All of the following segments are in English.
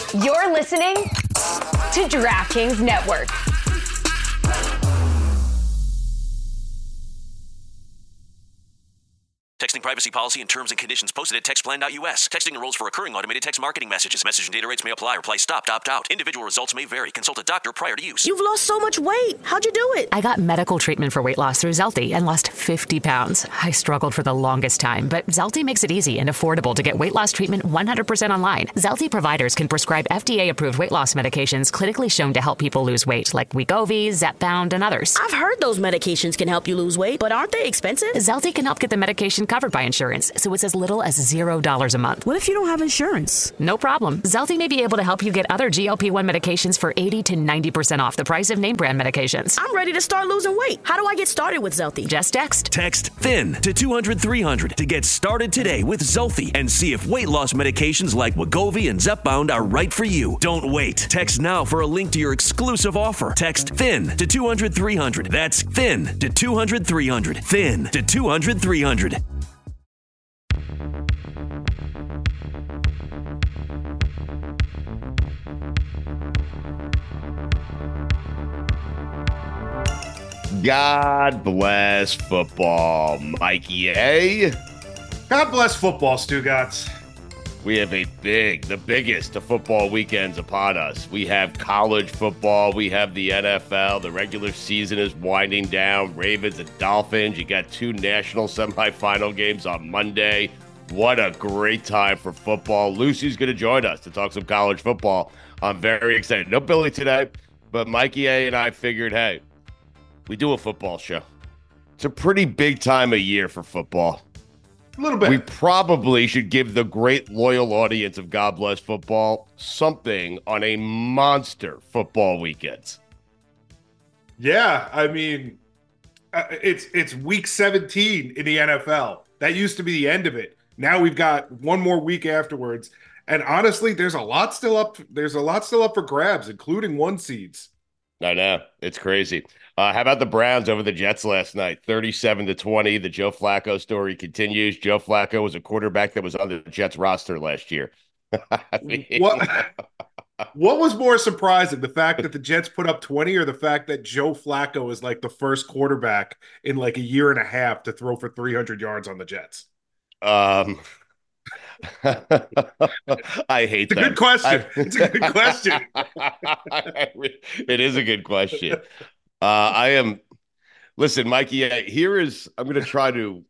You're listening to DraftKings Network. Texting privacy policy and terms and conditions posted at textplan.us. Texting enrolls for recurring automated text marketing messages. Message and data rates may apply. Reply stopped, opt out. Individual results may vary. Consult a doctor prior to use. You've lost so much weight. How'd you do it? I got medical treatment for weight loss through Zelty and lost 50 pounds. I struggled for the longest time, but Zelty makes it easy and affordable to get weight loss treatment 100% online. Zelty providers can prescribe FDA-approved weight loss medications clinically shown to help people lose weight, like Wegovy, Zepbound, and others. I've heard those medications can help you lose weight, but aren't they expensive? Zelty can help get the medication covered by insurance, so it's as little as $0 a month. What if you don't have insurance? No problem. Zelty may be able to help you get other GLP-1 medications for 80 to 90% off the price of name brand medications. I'm ready to start losing weight. How do I get started with Zelty? Just text. Text THIN to 200-300 to get started today with Zelty and see if weight loss medications like Wegovy and Zepbound are right for you. Don't wait. Text now for a link to your exclusive offer. Text THIN to 200-300. That's THIN to 200-300. THIN to 200-300. God bless football, Mikey A. God bless football, Stugotz. We have the biggest of football weekends upon us. We have college football. We have the NFL. The regular season is winding down. Ravens and Dolphins. You got two national semifinal games on Monday. What a great time for football. Lucy's going to join us to talk some college football. I'm very excited. No Billy today, but Mikey A and I figured, hey, we do a football show. It's a pretty big time of year for football. A little bit. We probably should give the great loyal audience of God Bless Football something on a monster football weekend. Yeah, I mean, it's week 17 in the NFL. That used to be the end of it. Now we've got one more week afterwards. And honestly, there's a lot still up. There's a lot still up for grabs, including one seeds. I know. It's crazy. How about the Browns over the Jets last night? 37-20. The Joe Flacco story continues. Joe Flacco was a quarterback that was on the Jets roster last year. What was more surprising, the fact that the Jets put up 20 or the fact that Joe Flacco is like the first quarterback in like a year and a half to throw for 300 yards on the Jets? I hate that. It's a good question. It's a good question. It is a good question. Listen, Mikey, I'm going to try to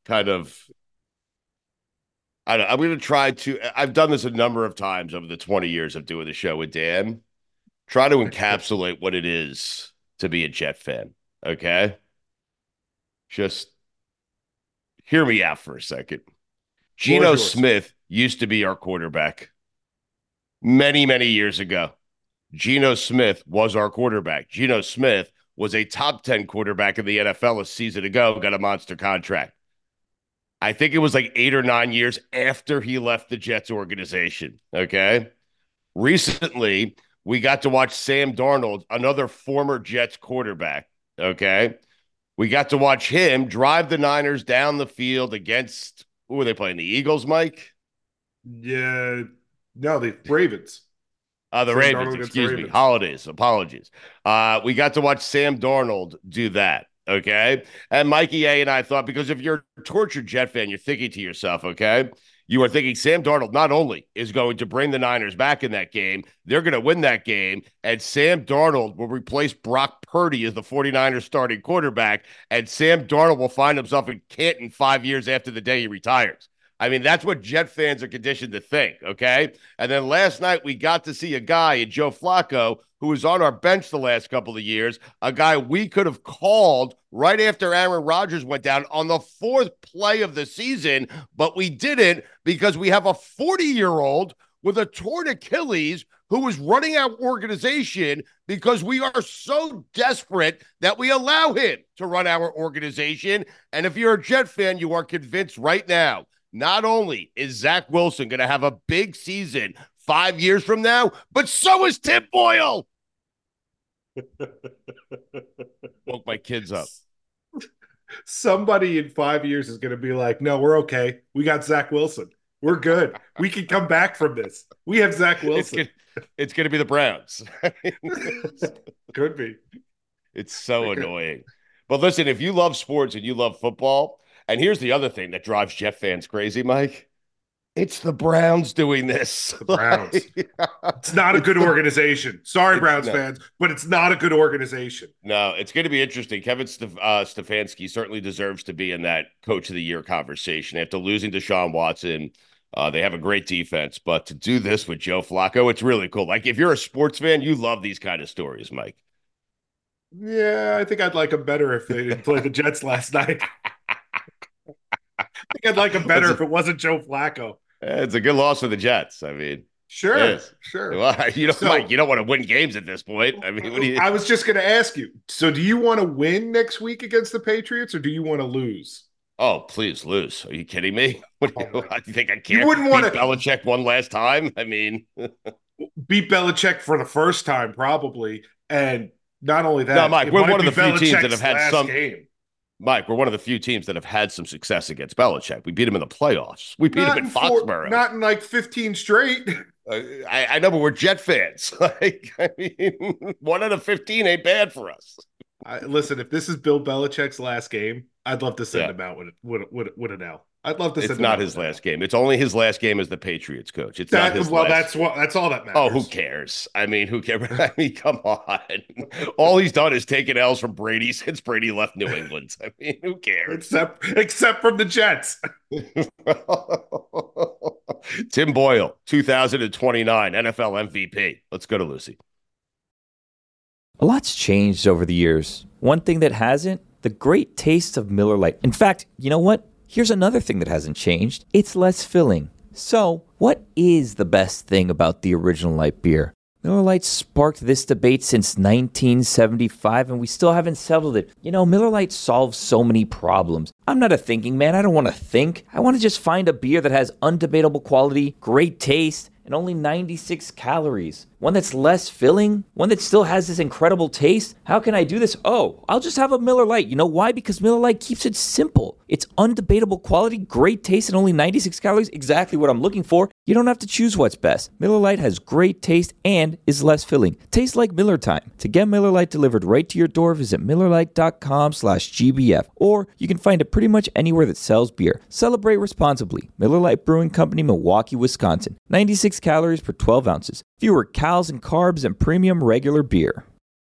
I've done this a number of times over the 20 years of doing the show with Dan, try to encapsulate what it is to be a Jet fan. Okay. Just hear me out for a second. Geno Smith used to be our quarterback many, many years ago. Geno Smith was our quarterback. Geno Smith was a top 10 quarterback in the NFL a season ago, got a monster contract. I think it was like 8 or 9 years after he left the Jets organization, okay? Recently, we got to watch Sam Darnold, another former Jets quarterback, okay? We got to watch him drive the Niners down the field against, who were they playing, the Eagles, Mike? Yeah, no, the Ravens. The Ravens, excuse me. Apologies. We got to watch Sam Darnold do that, okay? And Mikey A and I thought, because if you're a tortured Jet fan, you're thinking to yourself, okay? You are thinking Sam Darnold not only is going to bring the Niners back in that game, they're going to win that game, and Sam Darnold will replace Brock Purdy as the 49ers starting quarterback, and Sam Darnold will find himself in Canton 5 years after the day he retires. I mean, that's what Jet fans are conditioned to think, okay? And then last night, we got to see a guy in Joe Flacco who was on our bench the last couple of years, a guy we could have called right after Aaron Rodgers went down on the 4th play of the season, but we didn't because we have a 40-year-old with a torn Achilles who is running our organization because we are so desperate that we allow him to run our organization. And if you're a Jet fan, you are convinced right now, not only is Zach Wilson going to have a big season 5 years from now, but so is Tim Boyle. Woke my kids up. Somebody in 5 years is going to be like, no, we're okay. We got Zach Wilson. We're good. We can come back from this. We have Zach Wilson. It's going to be the Browns. Could be. It's so annoying. But listen, if you love sports and you love football, and here's the other thing that drives Jet fans crazy, Mike. It's the Browns doing this. The Browns. It's not a good organization. Sorry, Browns fans, but it's not a good organization. No, it's going to be interesting. Kevin Stefanski certainly deserves to be in that Coach of the Year conversation. After losing Deshaun Watson, they have a great defense. But to do this with Joe Flacco, it's really cool. Like, if you're a sports fan, you love these kind of stories, Mike. Yeah, I think I'd like him better if they didn't play the Jets last night. I think I'd like him better if it wasn't Joe Flacco. It's a good loss for the Jets. I mean, sure. Well, Mike, you don't want to win games at this point. I mean, I was just going to ask you. So, do you want to win next week against the Patriots, or do you want to lose? Oh, please lose. Are you kidding me? What do you think I can't? You wouldn't want to Belichick one last time. I mean, beat Belichick for the first time, probably, and not only that. No, Mike, we're one of the few teams that have had some game. Mike, we're one of the few teams that have had some success against Belichick. We beat him in the playoffs. We beat him in Foxborough. Not in like 15 straight. I know, but we're Jet fans. Like, I mean, 1 out of 15 ain't bad for us. Listen, if this is Bill Belichick's last game, I'd love to send him out with an L. I'd love to send him out. It's not his last game. It's only his last game as the Patriots coach. It's not his last. That's all that matters. Oh, who cares? I mean, who cares? I mean, come on. All he's done is taken L's from Brady since Brady left New England. I mean, who cares? Except from the Jets. Tim Boyle, 2029 NFL MVP. Let's go to Lucy. A lot's changed over the years. One thing that hasn't, the great taste of Miller Lite. In fact, you know what? Here's another thing that hasn't changed. It's less filling. So, what is the best thing about the original light beer? Miller Lite sparked this debate since 1975, and we still haven't settled it. You know, Miller Lite solves so many problems. I'm not a thinking man. I don't want to think. I want to just find a beer that has undebatable quality, great taste, and only 96 calories. One that's less filling, one that still has this incredible taste. How can I do this? Oh, I'll just have a Miller Lite. You know why? Because Miller Lite keeps it simple. It's undebatable quality, great taste, and only 96 calories. Exactly what I'm looking for. You don't have to choose what's best. Miller Lite has great taste and is less filling. Tastes like Miller time. To get Miller Lite delivered right to your door, visit MillerLite.com/GBF. Or you can find it pretty much anywhere that sells beer. Celebrate responsibly. Miller Lite Brewing Company, Milwaukee, Wisconsin. 96 calories per 12 ounces. Fewer calories and carbs and premium regular beer.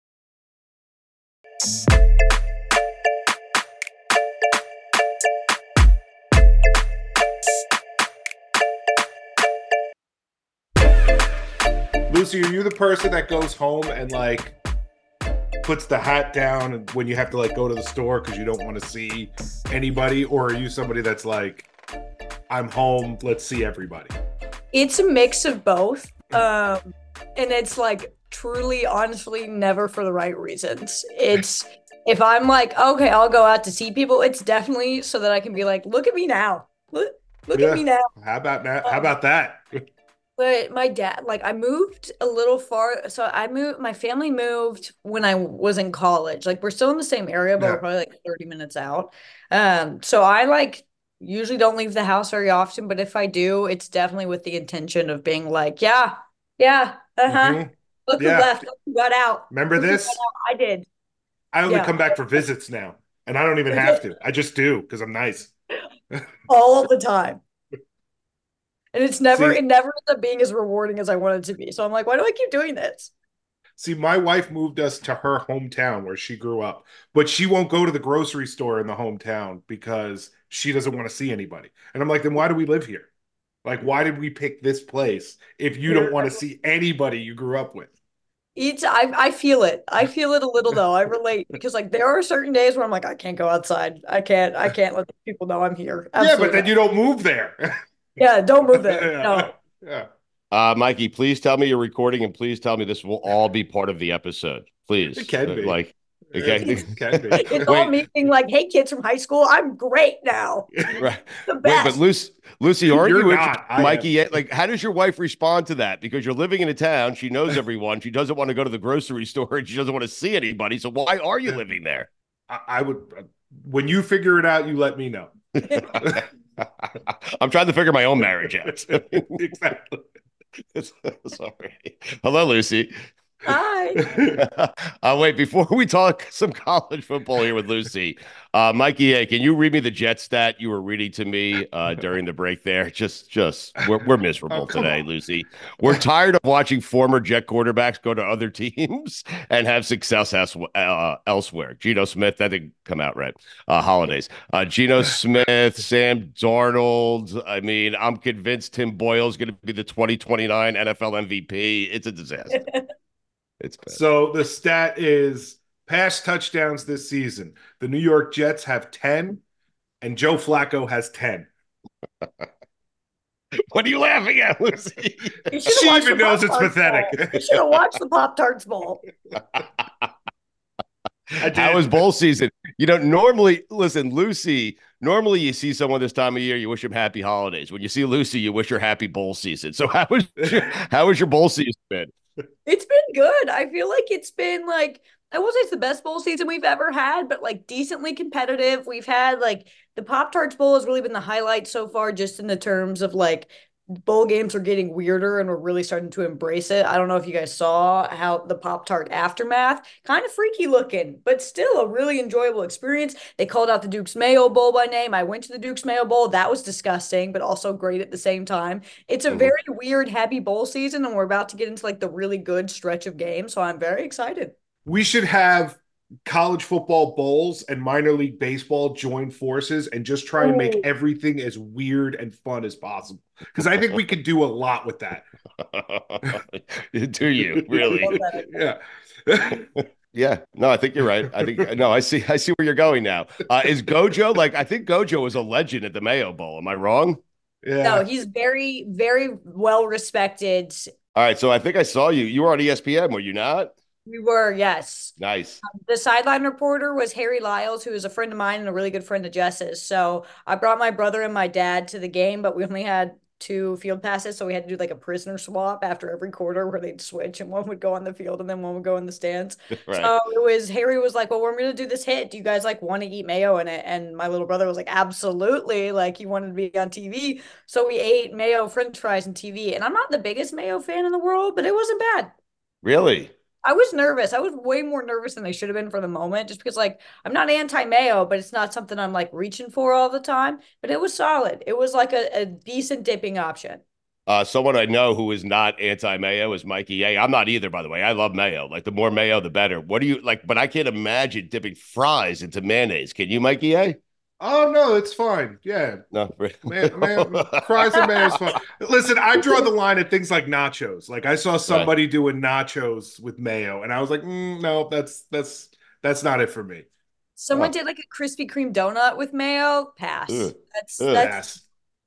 Lucy, are you the person that goes home and like puts the hat down and when you have to like go to the store because you don't want to see anybody, or are you somebody that's like, I'm home, let's see everybody? It's a mix of both. And it's like truly, honestly, never for the right reasons. It's if I'm like, okay, I'll go out to see people, it's definitely so that I can be like, look at me now. Look at me now. How about that? How about that? But my dad, like I moved a little far. So my family moved when I was in college. Like we're still in the same area, but we're probably like 30 minutes out. So I like usually don't leave the house very often, but if I do, it's definitely with the intention of being like, yeah, Mm-hmm. Look who left, look who got out. Remember this? I did. I only come back for visits now, and I don't even have to. I just do because I'm nice. All the time. And it never ends up being as rewarding as I want it to be. So I'm like, why do I keep doing this? See, my wife moved us to her hometown where she grew up, but she won't go to the grocery store in the hometown because she doesn't want to see anybody. And I'm like, then why do we live here? Like, why did we pick this place if you don't want to see anybody you grew up with? I feel it. I feel it a little though. I relate because like there are certain days where I'm like, I can't go outside. I can't let people know I'm here. Absolutely. Yeah, but then you don't move there. Yeah, don't move there. No. Yeah. Mikey, please tell me you're recording, and please tell me this will all be part of the episode. Please. It can be. It can be. It's all me being like, hey, kids from high school, I'm great now. Right. The best. Wait, but Lucy, are you not. Mikey? Like, how does your wife respond to that? Because you're living in a town, she knows everyone. She doesn't want to go to the grocery store, and she doesn't want to see anybody. So why are you living there? I would. When you figure it out, you let me know. I'm trying to figure my own marriage out. Exactly. Sorry. Hello, Lucy. Hi. Wait, before we talk some college football here with Lucy, Mikey A, can you read me the Jet stat you were reading to me during the break there? We're miserable today, Lucy. We're tired of watching former Jet quarterbacks go to other teams and have success elsewhere. Geno Smith, that didn't come out right. Holidays. Geno Smith, Sam Darnold. I mean, I'm convinced Tim Boyle's going to be the 2029 NFL MVP. It's a disaster. It's bad. So the stat is pass touchdowns this season. The New York Jets have 10, and Joe Flacco has 10. What are you laughing at, Lucy? She even knows it's pathetic. You should have watched the Pop-Tarts Bowl. How was bowl season? Normally normally you see someone this time of year, you wish them happy holidays. When you see Lucy, you wish her happy bowl season. So how was your bowl season been? It's been good. I feel like it's been like, I won't say it's the best bowl season we've ever had, but like decently competitive. We've had like the Pop-Tarts Bowl has really been the highlight so far, just in the terms of like bowl games are getting weirder and we're really starting to embrace it. I don't know if you guys saw how the Pop-Tart Aftermath, kind of freaky looking, but still a really enjoyable experience. They called out the Duke's Mayo Bowl by name. I went to the Duke's Mayo Bowl. That was disgusting, but also great at the same time. It's a very weird, happy bowl season, and we're about to get into like the really good stretch of games. So I'm very excited. We should have college football bowls and minor league baseball join forces and just try and make everything as weird and fun as possible. Because I think we could do a lot with that. Do you really? Yeah. Yeah. No, I think you're right. I see where you're going now. Is Gojo, I think Gojo was a legend at the Mayo Bowl. Am I wrong? Yeah. No, he's very, very well respected. All right. So I think I saw you. You were on ESPN, were you not? We were, yes. Nice. The sideline reporter was Harry Lyles, who is a friend of mine and a really good friend of Jess's. So I brought my brother and my dad to the game, but we only had 2 field passes. So we had to do like a prisoner swap after every quarter where they'd switch and one would go on the field and then one would go in the stands. Right. So Harry was like, well, we're going to do this hit. Do you guys want to eat mayo in it? And my little brother was like, absolutely. He wanted to be on TV. So we ate mayo, French fries, and TV. And I'm not the biggest mayo fan in the world, but it wasn't bad. Really? I was nervous. I was way more nervous than I should have been for the moment, just because I'm not anti-mayo, but it's not something I'm reaching for all the time. But it was solid. It was a decent dipping option. Someone I know who is not anti-mayo is Mikey A. I'm not either, by the way. I love mayo. The more mayo, the better. What do you like? But I can't imagine dipping fries into mayonnaise. Can you, Mikey A? Oh, no, it's fine. Yeah. No, fries and mayo is fine. Listen, I draw the line at things like nachos. I saw somebody doing nachos with mayo, and I was like, no, that's not it for me. Someone did a Krispy Kreme donut with mayo. Pass. That's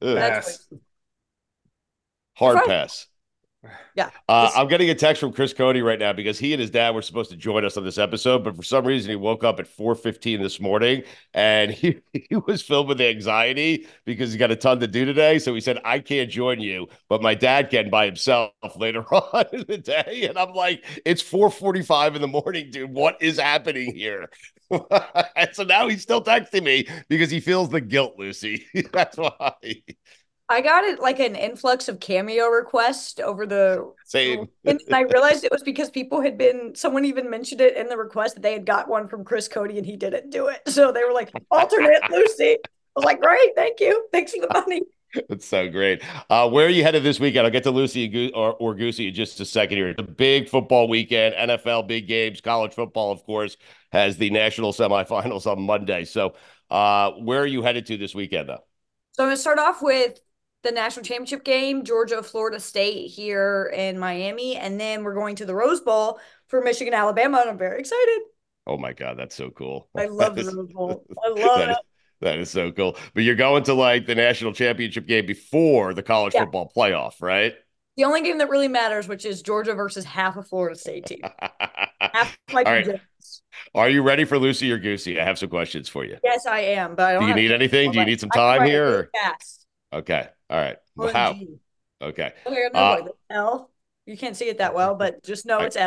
hard pass. Yeah. I'm getting a text from Chris Cody right now because he and his dad were supposed to join us on this episode, but for some reason he woke up at 4:15 this morning and he was filled with anxiety because he got a ton to do today. So he said, I can't join you, but my dad can by himself later on in the day. And I'm like, it's 4:45 in the morning, dude. What is happening here? And so now he's still texting me because he feels the guilt, Lucy. That's why. I got it an influx of cameo requests over the same. And I realized it was because someone even mentioned it in the request that they had got one from Chris Cody and he didn't do it. So they were like, alternate Lucy. I was like, great, thank you. Thanks for the money. That's so great. Where are you headed this weekend? I'll get to Lucy or Goosey in just a second here. It's a big football weekend, NFL big games, college football, of course, has the national semifinals on Monday. So where are you headed to this weekend, though? So I'm going to start off with the national championship game, Georgia, Florida State here in Miami. And then we're going to the Rose Bowl for Michigan, Alabama. And I'm very excited. Oh my God, that's so cool. I love the Rose Bowl. I love it. That is so cool. But you're going to the national championship game before the college football playoff, right? The only game that really matters, which is Georgia versus half a Florida State team. Half my teams. Are you ready for Lucy or Goosey? I have some questions for you. Yes, I am. But I don't. Do you need anything? Do you need some time here? Yes. Okay. All right. Wow. Okay. L. You can't see it that well, but just know it's L.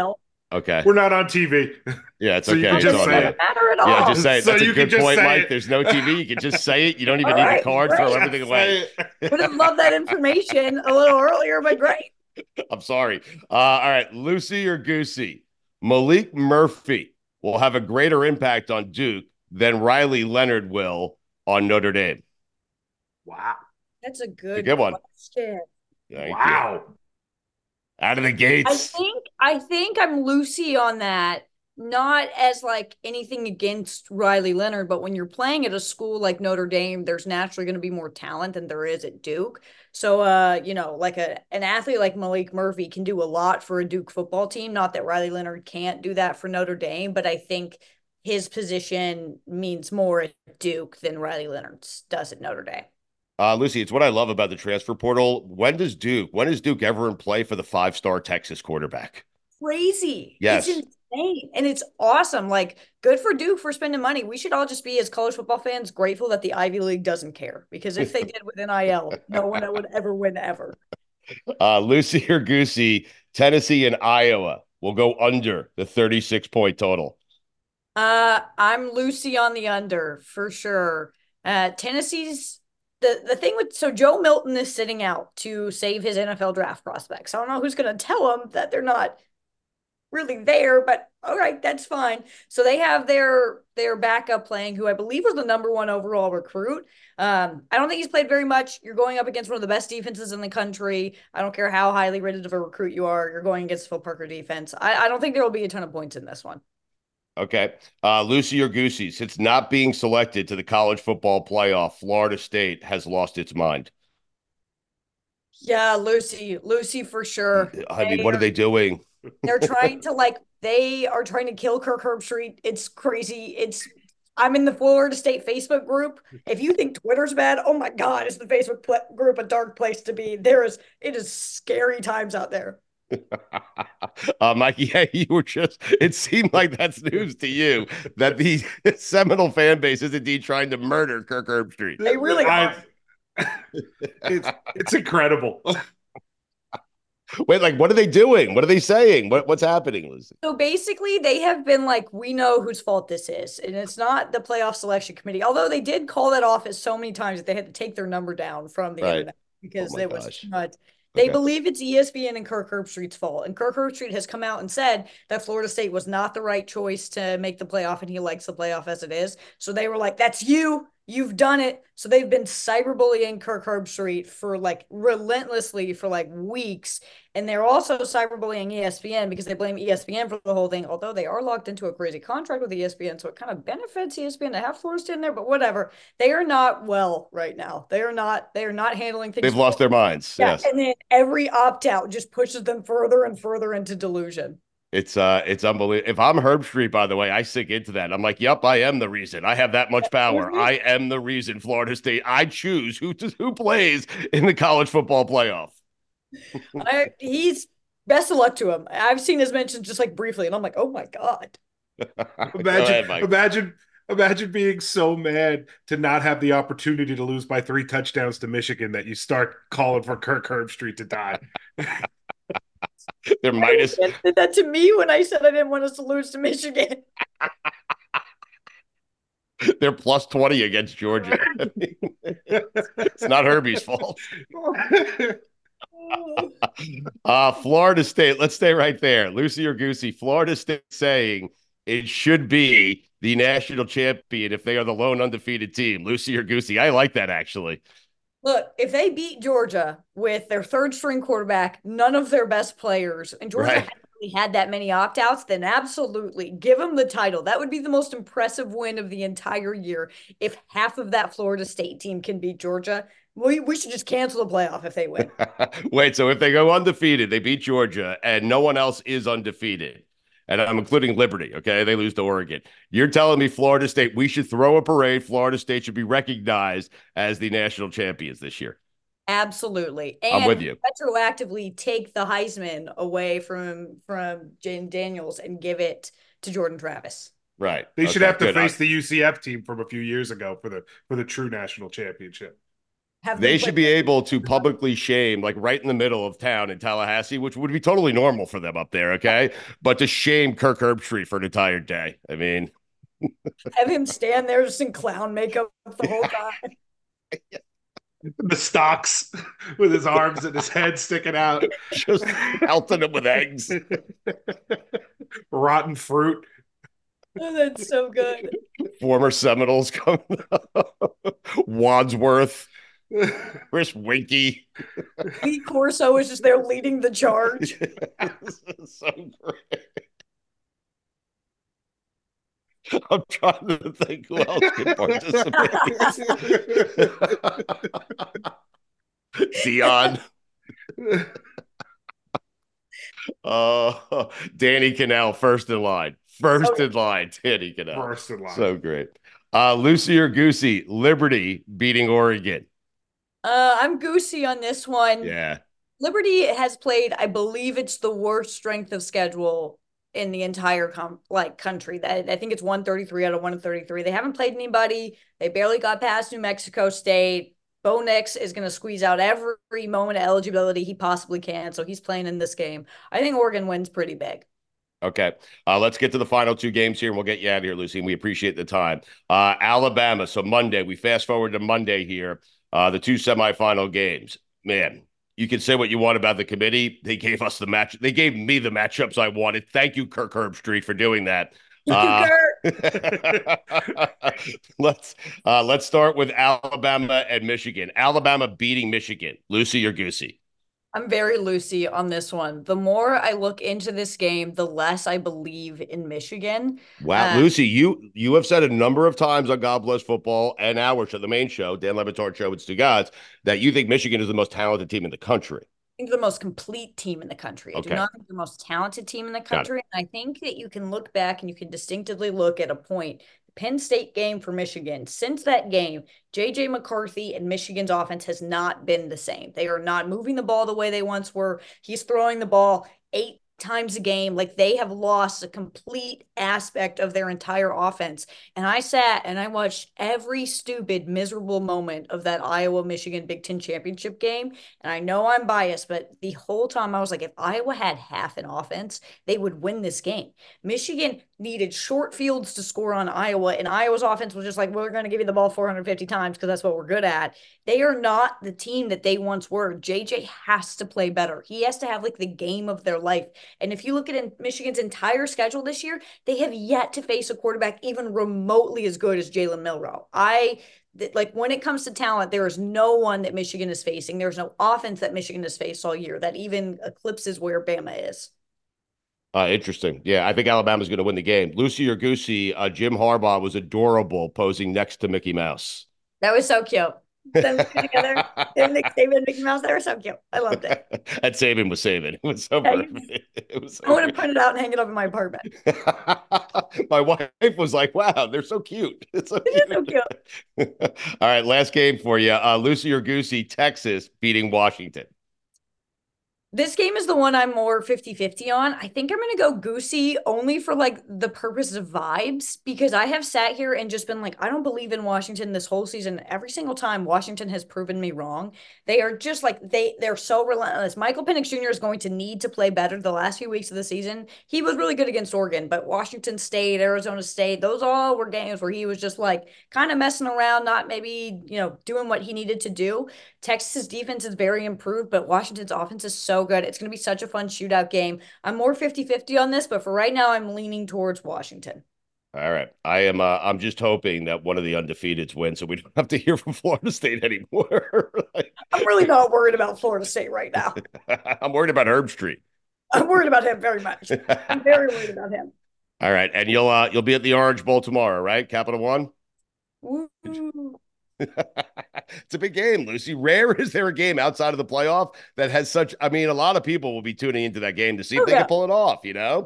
Okay. We're not on TV. Yeah, it's So you okay. can just say it. Matter at all. Yeah, just say it. So That's you a can good just point, say Mike. it. There's no TV. You can just say it. You don't even All need right, the card. great. Throw everything away. Would have loved that information a little earlier, but great. I'm sorry. All right, Lucy or Goosey? Malik Murphy will have a greater impact on Duke than Riley Leonard will on Notre Dame. Wow. That's a good one. question. Wow. Out of the gates. I think I'm Lucy on that. Not as like anything against Riley Leonard, but when you're playing at a school like Notre Dame, there's naturally going to be more talent than there is at Duke. So, like an athlete like Malik Murphy can do a lot for a Duke football team. Not that Riley Leonard can't do that for Notre Dame, but I think his position means more at Duke than Riley Leonard does at Notre Dame. Lucy, it's what I love about the transfer portal. When is Duke ever in play for the 5-star Texas quarterback? Crazy. Yes. It's insane. And it's awesome. Like, good for Duke for spending money. We should all just be, as college football fans, grateful that the Ivy League doesn't care. Because if they did with NIL, no one would ever win ever. Lucy or Goosey, Tennessee and Iowa will go under the 36-point total. I'm Lucy on the under for sure. Tennessee's the thing with, so Joe Milton is sitting out to save his NFL draft prospects. I don't know who's going to tell him that they're not really there, but all right, that's fine. So they have their backup playing, who I believe was the #1 overall recruit. I don't think he's played very much. You're going up against one of the best defenses in the country. I don't care how highly rated of a recruit you are. You're going against Phil Parker defense. I don't think there will be a ton of points in this one. Okay. Lucy or Goosey, since not being selected to the college football playoff, Florida State has lost its mind. Yeah, Lucy for sure. I mean, what are they doing? They are trying to kill Kirk Herbstreit. It's crazy. I'm in the Florida State Facebook group. If you think Twitter's bad, oh my God, is the Facebook group a dark place to be? It is scary times out there. Mikey, it seemed like that's news to you that the Seminole fan base is indeed trying to murder Kirk Herbstreit. They really are. It's incredible. Wait, like, what are they doing? What are they saying? What's happening, Lucy? So basically, they have been like, we know whose fault this is. And it's not the playoff selection committee, although they did call that office so many times that they had to take their number down from the internet because it was too much. They believe it's ESPN and Kirk Herbstreit's fault. And Kirk Herbstreit has come out and said that Florida State was not the right choice to make the playoff, and he likes the playoff as it is. So they were like, that's you. You've done it. So they've been cyberbullying Kirk Herbstreit for like relentlessly for like weeks. And they're also cyberbullying ESPN because they blame ESPN for the whole thing, although they are locked into a crazy contract with ESPN. So it kind of benefits ESPN to have Florida State in there, but whatever. They are not well right now. They are not handling things. They've lost their minds. Yeah, yes. And then every opt-out just pushes them further and further into delusion. It's unbelievable. If I'm Herbstreit, by the way, I sink into that. I'm like, yep, I am the reason. I have that much power. I am the reason. Florida State. I choose who plays in the college football playoff. He's best of luck to him. I've seen his mentions just like briefly, and I'm like, oh my God. Imagine being so mad to not have the opportunity to lose by 3 touchdowns to Michigan that you start calling for Kirk Herbstreit to die. They're minus. Did that to me when I said I didn't want us to lose to Michigan. They're plus 20 against Georgia. It's not Herbie's fault. Florida State. Let's stay right there. Lucy or Goosey. Florida State saying it should be the national champion if they are the lone undefeated team. Lucy or Goosey. I like that, actually. Look, if they beat Georgia with their third string quarterback, none of their best players, and Georgia hasn't really had that many opt-outs, then absolutely give them the title. That would be the most impressive win of the entire year. If half of that Florida State team can beat Georgia, we should just cancel the playoff if they win. Wait, so if they go undefeated, they beat Georgia, and no one else is undefeated, and I'm including Liberty, okay? They lose to Oregon. You're telling me Florida State, we should throw a parade. Florida State should be recognized as the national champions this year. Absolutely. And I'm with you. Retroactively take the Heisman away from Jane Daniels and give it to Jordan Travis. Right. They should have to face the UCF team from a few years ago for the true national championship. They should be able to publicly shame, like right in the middle of town in Tallahassee, which would be totally normal for them up there, okay? But to shame Kirk Herbstreit for an entire day. I mean, have him stand there just in clown makeup the whole time. The stocks with his arms and his head sticking out. Just pelting him with eggs. Rotten fruit. Oh, that's so good. Former Seminoles coming up. Wadsworth. Chris Winkie. Lee Corso is just there leading the charge. So great. I'm trying to think who else can participate. Dion. Danny Kanell, first in line. In line, Danny Kanell. First in line. So great. Lucy or Goosey, Liberty beating Oregon. I'm Goosey on this one. Yeah. Liberty has played, I believe it's the worst strength of schedule in the entire country. That I think it's 133 out of 133. They haven't played anybody. They barely got past New Mexico State. Bo Nix is going to squeeze out every moment of eligibility he possibly can. So he's playing in this game. I think Oregon wins pretty big. Okay. Let's get to the final two games here and we'll get you out of here, Lucy. And we appreciate the time. Alabama. So Monday, we fast forward to Monday here. The two semifinal games. Man, you can say what you want about the committee. They gave us the match. They gave me the matchups I wanted. Thank you, Kirk Herbstreit, for doing that. Let's start with Alabama and Michigan. Alabama beating Michigan. Lucy or Goosey? I'm very Lucy on this one. The more I look into this game, the less I believe in Michigan. Wow, Lucy, you have said a number of times on God Bless Football and our show, the main show, Dan Le Batard Show with Stu Gods, that you think Michigan is the most talented team in the country. I think the most complete team in the country. I do not think the most talented team in the country. And I think that you can look back and you can distinctively look at a point. Penn State game for Michigan. Since that game, J.J. McCarthy and Michigan's offense has not been the same. They are not moving the ball the way they once were. He's throwing the ball 8 times a game. Like, they have lost a complete aspect of their entire offense. And I sat and I watched every stupid, miserable moment of that Iowa-Michigan Big Ten championship game. And I know I'm biased, but the whole time I was like, if Iowa had half an offense, they would win this game. Michigan needed short fields to score on Iowa, and Iowa's offense was just like, we're going to give you the ball 450 times because that's what we're good at. They are not the team that they once were. JJ has to play better. He has to have like the game of their life. And if you look at Michigan's entire schedule this year, they have yet to face a quarterback even remotely as good as Jalen Milroe. Like, when it comes to talent, there is no one that Michigan is facing. There's no offense that Michigan has faced all year that even eclipses where Bama is. Interesting. Yeah, I think Alabama's going to win the game. Lucy or Goosey, Jim Harbaugh was adorable posing next to Mickey Mouse. That was so cute. Them together, Nick Saban and Mickey Mouse, they were so cute. I loved it. That Saban was Saban. It was so perfect. It was so I want to print it out and hang it up in my apartment. My wife was like, wow, they're so cute. It's so cute. So cute. All right, last game for you. Lucy or Goosey, Texas beating Washington. This game is the one I'm more 50-50 on. I think I'm going to go Goosey only for like the purpose of vibes, because I have sat here and just been like, I don't believe in Washington this whole season. Every single time Washington has proven me wrong. They are just like, they're so relentless. Michael Penix Jr. is going to need to play better the last few weeks of the season. He was really good against Oregon, but Washington State, Arizona State, those all were games where he was just like kind of messing around, not maybe, doing what he needed to do. Texas's defense is very improved, but Washington's offense is so good. It's going to be such a fun shootout game. I'm more 50-50 on this, but for right now, I'm leaning towards Washington. All right. I'm just hoping that one of the undefeateds wins so we don't have to hear from Florida State anymore. I'm really not worried about Florida State right now. I'm worried about Herbstreit. I'm worried about him very much. I'm very worried about him. All right. And you'll be at the Orange Bowl tomorrow, right? Capital One? Woo. It's a big game, Lucy. Rare is there a game outside of the playoff that has such, a lot of people will be tuning into that game to see if they can pull it off,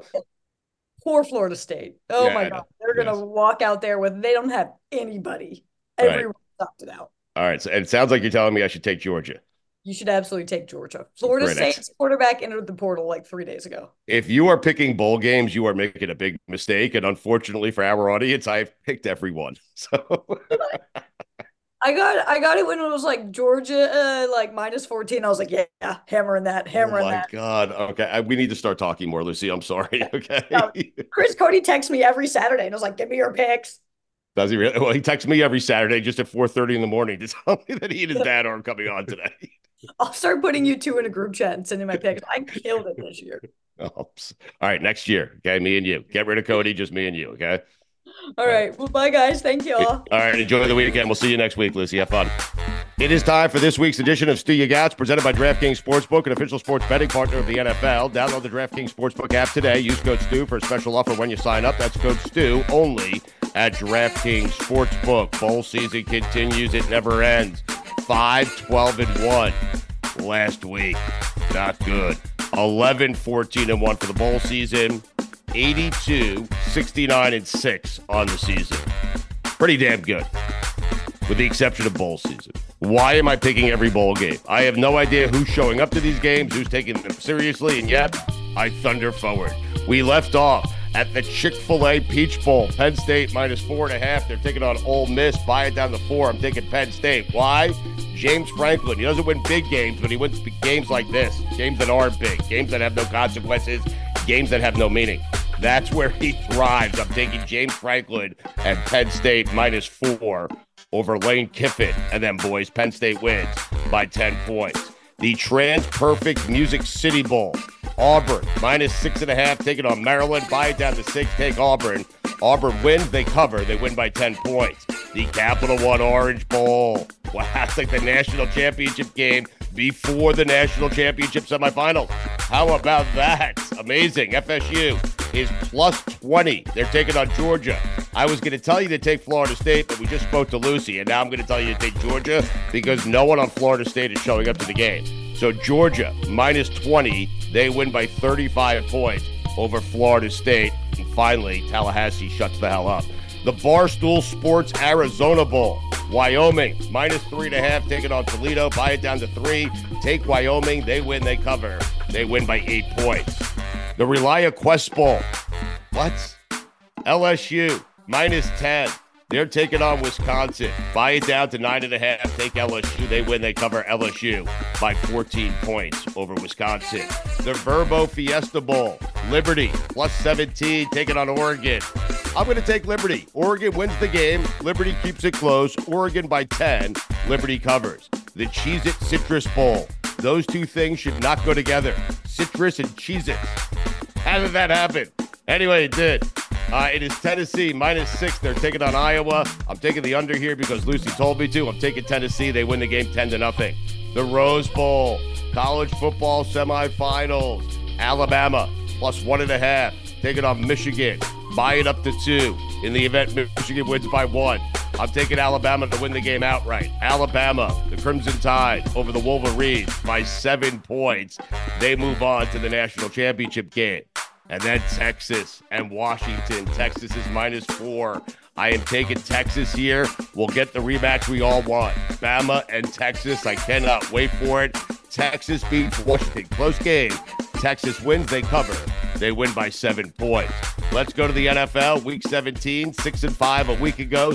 Poor Florida State. Oh my God. They're going to walk out there they don't have anybody. Everyone stopped it out. All right. So, and it sounds like you're telling me I should take Georgia. You should absolutely take Georgia. Florida State's quarterback entered the portal like 3 days ago. If you are picking bowl games, you are making a big mistake. And unfortunately for our audience, I've picked everyone. So I got it when it was like Georgia, like -14. I was like, yeah, hammering that. Oh my God. Okay. We need to start talking more, Lucy. I'm sorry. Okay. No, Chris Cody texts me every Saturday and I was like, give me your picks. Does he really? Well, he texts me every Saturday just at 4:30 in the morning to tell me that he and his dad aren't coming on today. I'll start putting you two in a group chat and sending my picks. I killed it this year. Oh, all right, next year. Okay, me and you. Get rid of Cody, just me and you. Okay. All right. Well, bye, guys. Thank you all. All right. Enjoy the weekend. We'll see you next week, Lucy. Have fun. It is time for this week's edition of Stu Ya Gats, presented by DraftKings Sportsbook, an official sports betting partner of the NFL. Download the DraftKings Sportsbook app today. Use code Stu for a special offer when you sign up. That's code Stu only at DraftKings Sportsbook. Bowl season continues. It never ends. 5-12-1 last week. Not good. 11-14-1 for the bowl season. 82-69-6 on the season. Pretty damn good, with the exception of bowl season. Why am I picking every bowl game? I have no idea who's showing up to these games, who's taking them seriously, and yet I thunder forward. We left off at the Chick-fil-A Peach Bowl. Penn State -4.5. They're taking on Ole Miss. Buy it down to 4. I'm taking Penn State. Why? James Franklin. He doesn't win big games, but he wins games like this. Games that aren't big. Games that have no consequences. Games that have no meaning. That's where he thrives. I'm taking James Franklin and Penn State -4 over Lane Kiffin. And then, boys, Penn State wins by 10 points. The Trans-Perfect Music City Bowl. Auburn, -6.5, taking on Maryland. Buy it down to 6, take Auburn. Auburn wins, they cover, they win by 10 points. The Capital One Orange Bowl. Wow, it's like the national championship game before the national championship semifinals. How about that? Amazing. FSU is +20. They're taking on Georgia. I was going to tell you to take Florida State, but we just spoke to Lucy, and now I'm going to tell you to take Georgia because no one on Florida State is showing up to the game. So Georgia, -20. They win by 35 points over Florida State. And finally, Tallahassee shuts the hell up. The Barstool Sports Arizona Bowl. Wyoming, -3.5, taking on Toledo. Buy it down to 3. Take Wyoming. They win, they cover. They win by 8 points. The Relia Quest Bowl. What? LSU, -10. They're taking on Wisconsin. Buy it down to 9.5. Take LSU. They win, they cover. LSU by 14 points over Wisconsin. The Verbo Fiesta Bowl. Liberty, +17, taking on Oregon. I'm going to take Liberty. Oregon wins the game. Liberty keeps it close. Oregon by 10. Liberty covers. The Cheez-It Citrus Bowl. Those two things should not go together. Citrus and Cheez-Its. How did that happen? Anyway, it did. It is Tennessee, -6. They're taking on Iowa. I'm taking the under here because Lucy told me to. I'm taking Tennessee. They win the game 10-0. The Rose Bowl. College football semifinals. Alabama, +1.5. Taking on Michigan. Buy it up to 2. In the event Michigan wins by 1. I'm taking Alabama to win the game outright. Alabama, the Crimson Tide, over the Wolverines by 7 points. They move on to the national championship game. And then Texas and Washington. Texas is -4. I am taking Texas here. We'll get the rematch we all want. Bama and Texas. I cannot wait for it. Texas beats Washington. Close game. Texas wins. They cover. They win by 7 points. Let's go to the NFL. Week 17, 6-5 a week ago.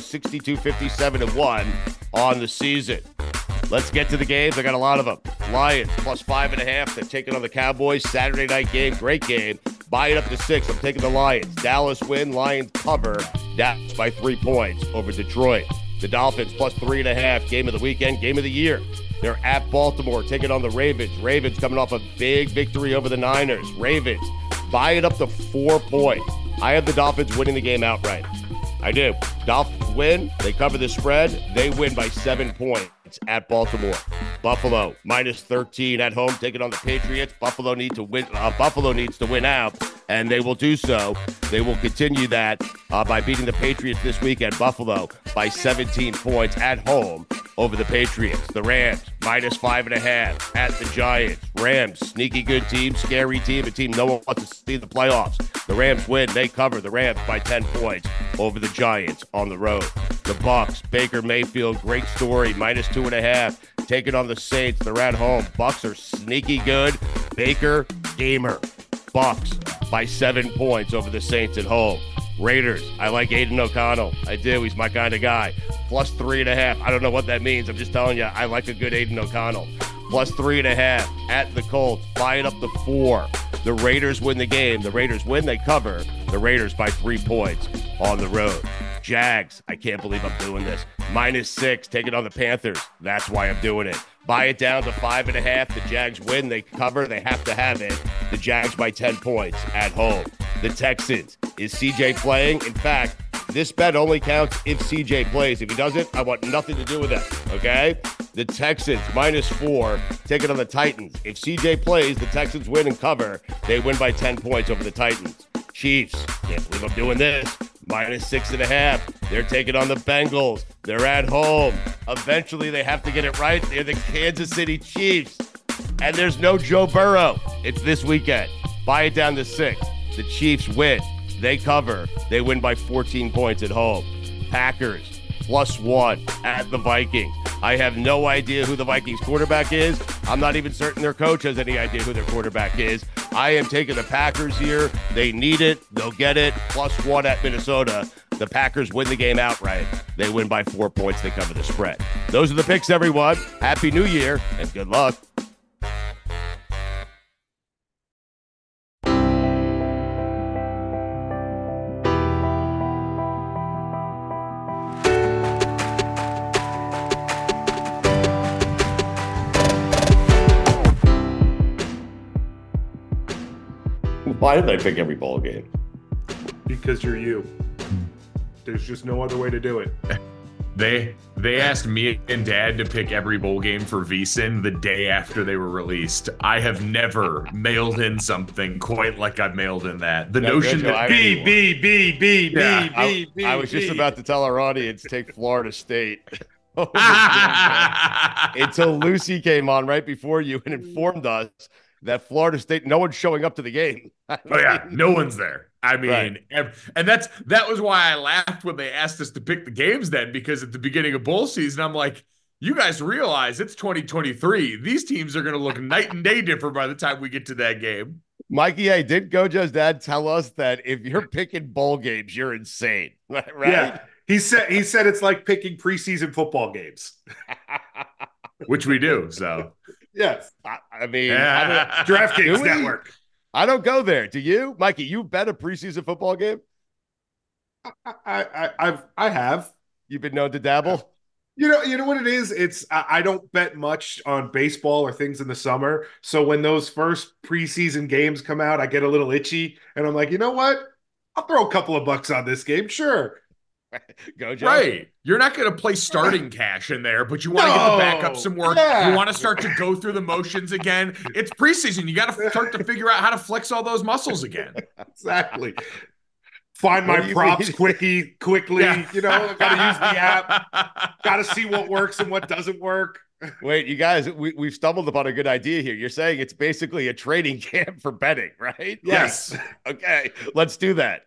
62-57-1 on the season. Let's get to the games. I got a lot of them. Lions, +5.5. They're taking on the Cowboys. Saturday night game. Great game. Buy it up to 6. I'm taking the Lions. Dallas win. Lions cover. Dallas by 3 points over Detroit. The Dolphins, +3.5. Game of the weekend. Game of the year. They're at Baltimore, taking on the Ravens. Ravens coming off a big victory over the Niners. Ravens, buy it up to 4 points. I have the Dolphins winning the game outright. I do. Dolphins win. They cover the spread. They win by 7 points at Baltimore. Buffalo, -13 at home, taking on the Patriots. Buffalo needs to win. Buffalo needs to win out, and they will do so. They will continue that by beating the Patriots this week at Buffalo by 17 points at home over the Patriots. The Rams, -5.5 at the Giants. Rams, sneaky good team, scary team, a team no one wants to see in the playoffs. The Rams win. They cover the Rams by 10 points over the Giants on the road. The Bucs, Baker Mayfield, great story, -2.5. Taking on the Saints. They're at home. Bucs are sneaky good. Baker, gamer. Bucs by 7 points over the Saints at home. Raiders, I like Aiden O'Connell. I do. He's my kind of guy. Plus 3.5. I don't know what that means. I'm just telling you, I like a good Aiden O'Connell. Plus 3.5 at the Colts. Buy it up to 4. The Raiders win the game. The Raiders win, they cover. The Raiders by 3 points on the road. Jags, I can't believe I'm doing this. -6, take it on the Panthers. That's why I'm doing it. Buy it down to 5.5. The Jags win, they cover, they have to have it. The Jags by 10 points at home. The Texans, is CJ playing? In fact, this bet only counts if CJ plays. If he doesn't, I want nothing to do with that, okay? The Texans, -4, take it on the Titans. If CJ plays, the Texans win and cover. They win by 10 points over the Titans. Chiefs, can't believe I'm doing this. -6.5. They're taking on the Bengals. They're at home. Eventually, they have to get it right. They're the Kansas City Chiefs. And there's no Joe Burrow. It's this weekend. Buy it down to 6. The Chiefs win. They cover. They win by 14 points at home. Packers, +1 at the Vikings. I have no idea who the Vikings quarterback is. I'm not even certain their coach has any idea who their quarterback is. I am taking the Packers here. They need it. They'll get it. +1 at Minnesota. The Packers win the game outright. They win by 4 points. They cover the spread. Those are the picks, everyone. Happy New Year and good luck. Why did I pick every bowl game? Because you're you. There's just no other way to do it. They asked me and Dad to pick every bowl game for VSiN the day after they were released. I have never mailed in something quite like I've mailed in that. The notion that I was just about to tell our audience, take Florida State. Until Lucy came on right before you and informed us that Florida State, no one's showing up to the game. No one's there. I mean, right. And that was why I laughed when they asked us to pick the games then, because at the beginning of bowl season, I'm like, you guys realize it's 2023. These teams are going to look night and day different by the time we get to that game. Mikey A, did Gojo's dad tell us that if you're picking bowl games, you're insane, right? Yeah. He said it's like picking preseason football games. Which we do, so. Yes. I mean, DraftKings Network. I don't go there. Do you? Mikey, you bet a preseason football game? I have. You've been known to dabble? You know what it is? It's I don't bet much on baseball or things in the summer. So when those first preseason games come out, I get a little itchy. And I'm like, you know what? I'll throw a couple of bucks on this game. Sure. Go, Joe. Right. You're not going to play starting cash in there, but you want to get the backup some work. Yeah. You want to start to go through the motions again. It's preseason. You got to start to figure out how to flex all those muscles again. Exactly. Find my props quickly. Yeah. You know, got to use the app. Got to see what works and what doesn't work. Wait, you guys, we've stumbled upon a good idea here. You're saying it's basically a training camp for betting, right? Yes. Okay, let's do that.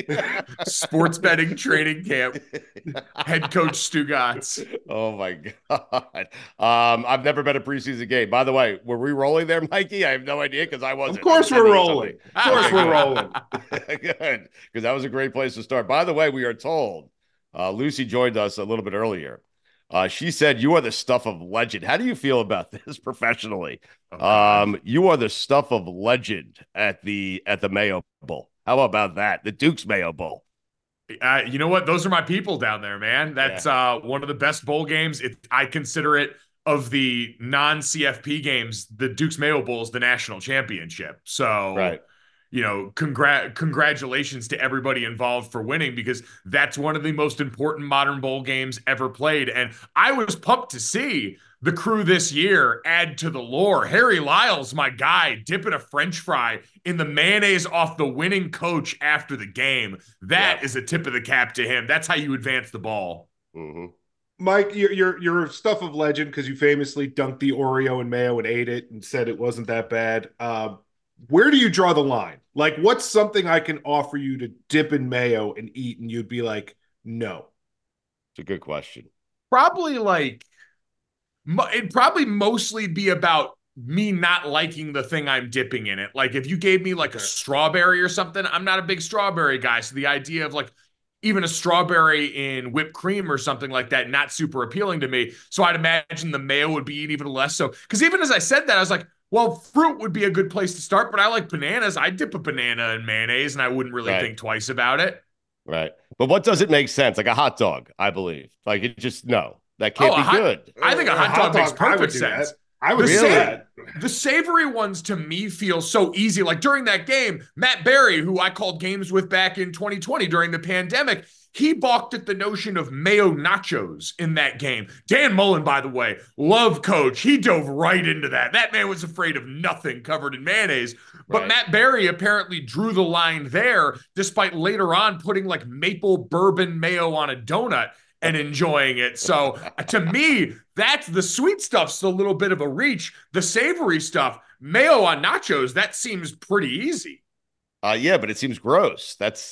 Sports betting training camp. Head coach Stugotz. Oh my God. I've never bet a preseason game. By the way, were we rolling there, Mikey? I have no idea because I wasn't. Of course we're rolling. Of course we're rolling. Good, because that was a great place to start. By the way, we are told, Lucy joined us a little bit earlier. She said, you are the stuff of legend. How do you feel about this professionally? You are the stuff of legend at the Mayo Bowl. How about that? The Duke's Mayo Bowl. You know what? Those are my people down there, man. That's one of the best bowl games. I consider it, of the non-CFP games, the Duke's Mayo Bowl is the national championship. So, right. You know, congratulations to everybody involved for winning, because that's one of the most important modern bowl games ever played. And I was pumped to see the crew this year add to the lore. Harry Lyles, my guy, dipping a French fry in the mayonnaise off the winning coach after the game. That is a tip of the cap to him. That's how you advance the ball. Mm-hmm. Mike, you're stuff of legend because you famously dunked the Oreo in mayo and ate it and said it wasn't that bad. Where do you draw the line? Like, what's something I can offer you to dip in mayo and eat, and you'd be like, no? It's a good question. Probably it'd probably mostly be about me not liking the thing I'm dipping in it. Like if you gave me like a strawberry or something, I'm not a big strawberry guy. So the idea of like even a strawberry in whipped cream or something like that, not super appealing to me. So I'd imagine the mayo would be even less so. Because even as I said that, I was like, well, fruit would be a good place to start, but I like bananas. I dip a banana in mayonnaise and I wouldn't really think twice about it. Right. But what doesn't make sense? Like a hot dog, I believe. Like it just, no, that can't be good. I think a hot dog makes perfect sense. I would say that. The savory ones to me feel so easy. Like during that game, Matt Berry, who I called games with back in 2020 during the pandemic, he balked at the notion of mayo nachos in that game. Dan Mullen, by the way, love coach. He dove right into that. That man was afraid of nothing covered in mayonnaise. But Matt Berry apparently drew the line there, despite later on putting like maple bourbon mayo on a donut and enjoying it. So to me, that's the sweet stuff's a little bit of a reach. The savory stuff, mayo on nachos, that seems pretty easy. Yeah, but it seems gross. That's,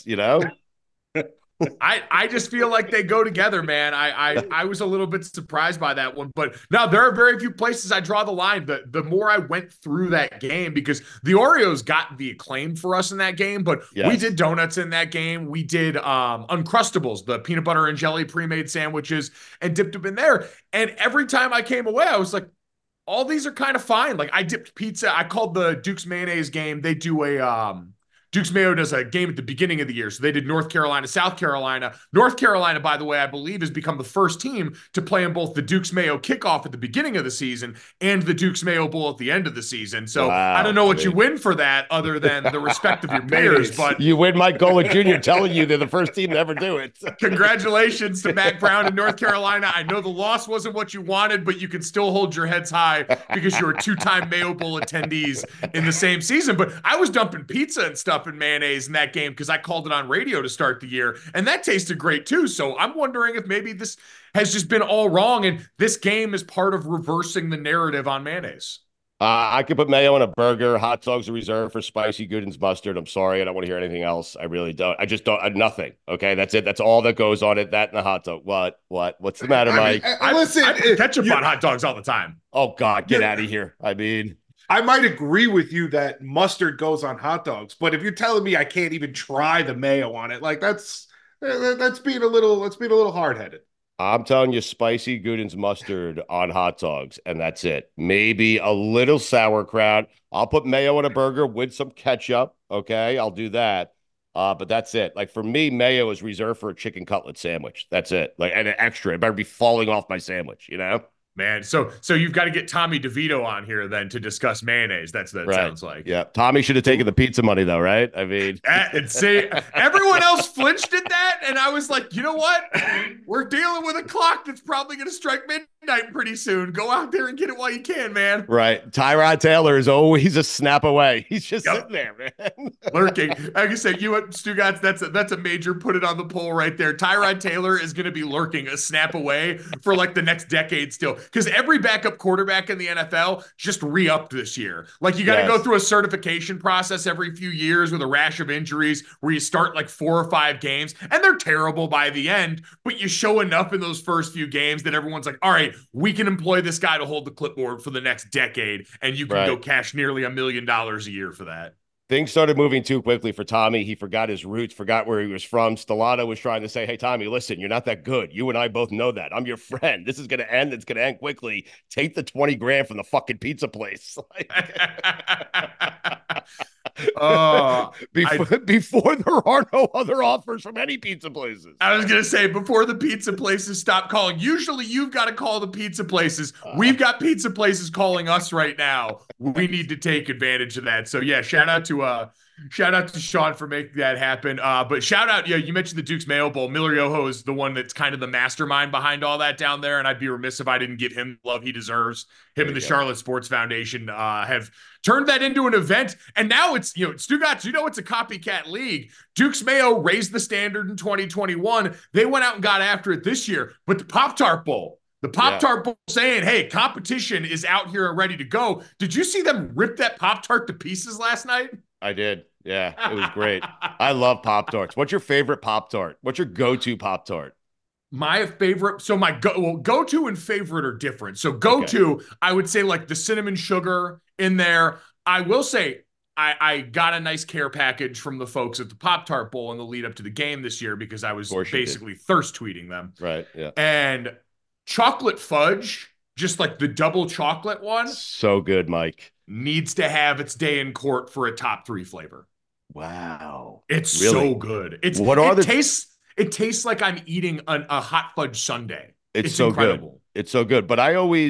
I just feel like they go together, man. I was a little bit surprised by that one, but now there are very few places I draw the line. The more I went through that game, because the Oreos got the acclaim for us in that game, but we did donuts in that game. We did Uncrustables, the peanut butter and jelly pre-made sandwiches, and dipped them in there. And every time I came away, I was like, all these are kind of fine. Like I dipped pizza. I called the Duke's Mayonnaise game. They do a Duke's Mayo does a game at the beginning of the year. So they did North Carolina, South Carolina. North Carolina, by the way, I believe has become the first team to play in both the Duke's Mayo kickoff at the beginning of the season and the Duke's Mayo Bowl at the end of the season. So I don't know what you win for that other than the respect of your peers. But you win Mike Golick Jr. telling you they're the first team to ever do it. Congratulations to Mac Brown in North Carolina. I know the loss wasn't what you wanted, but you can still hold your heads high because you were two-time Mayo Bowl attendees in the same season. But I was dumping pizza and stuff in mayonnaise in that game because I called it on radio to start the year, and that tasted great too. So I'm wondering if maybe this has just been all wrong, and this game is part of reversing the narrative on mayonnaise. I could put mayo on a burger. Hot dogs are reserved for spicy Gooden's mustard. I'm sorry, I don't want to hear anything else. I really don't. I just don't. Nothing. Okay, that's it. That's all that goes on it. That and the hot dog. What's the matter, Mike? I put ketchup on hot dogs all the time. Oh God, get out of here. I mean, I might agree with you that mustard goes on hot dogs, but if you're telling me I can't even try the mayo on it, like that's being a little hard-headed. I'm telling you, spicy Gooden's mustard on hot dogs, and that's it. Maybe a little sauerkraut. I'll put mayo on a burger with some ketchup. Okay, I'll do that. But that's it. Like for me, mayo is reserved for a chicken cutlet sandwich. That's it. Like and an extra. It better be falling off my sandwich, Man, so you've got to get Tommy DeVito on here then to discuss mayonnaise. That's what it sounds like. Yeah, Tommy should have taken the pizza money though, right? I mean, see, everyone else flinched at that, and I was like, you know what? We're dealing with a clock that's probably going to strike midnight pretty soon. Go out there and get it while you can, man. Right. Tyrod Taylor is always a snap away. He's just sitting there, man. Lurking. Like I said, Stugotz, that's a major put it on the poll right there. Tyrod Taylor is going to be lurking a snap away for like the next decade still. Because every backup quarterback in the NFL just re-upped this year. Like you got to go through a certification process every few years with a rash of injuries where you start like 4 or 5 games and they're terrible by the end, but you show enough in those first few games that everyone's like, all right, we can employ this guy to hold the clipboard for the next decade and you can go cash nearly $1 million a year for that. Things started moving too quickly for Tommy. He forgot his roots, forgot where he was from. Stellato was trying to say, hey, Tommy, listen, you're not that good. You and I both know that. I'm your friend. This is going to end. It's going to end quickly. Take the 20 grand from the fucking pizza place. Before there are no other offers from any pizza places. I was going to say, before the pizza places stop calling. Usually you've got to call the pizza places. We've got pizza places calling us right now. We need to take advantage of that. So yeah, shout out to Sean for making that happen. But shout out, you mentioned the Duke's Mayo Bowl. Miller Yoho is the one that's kind of the mastermind behind all that down there, and I'd be remiss if I didn't give him the love he deserves. Him and the Charlotte Sports Foundation have turned that into an event, and now it's, Stugotz, it's a copycat league. Duke's Mayo raised the standard in 2021. They went out and got after it this year, but the Pop-Tart Bowl, Bowl saying, hey, competition is out here and ready to go. Did you see them rip that Pop-Tart to pieces last night? I did. Yeah, it was great. I love Pop-Tarts. What's your favorite Pop-Tart? What's your go-to Pop-Tart? My favorite, so my go-to and favorite are different. So go-to, I would say like the cinnamon sugar in there. I will say I got a nice care package from the folks at the Pop-Tart Bowl in the lead up to the game this year because I was basically thirst tweeting them. Right, yeah. And chocolate fudge, just like the double chocolate one. So good, Mike. Needs to have its day in court for a top 3 flavor. Wow. It's so good. It tastes like I'm eating a hot fudge sundae. It's so incredible. Good. It's so good. But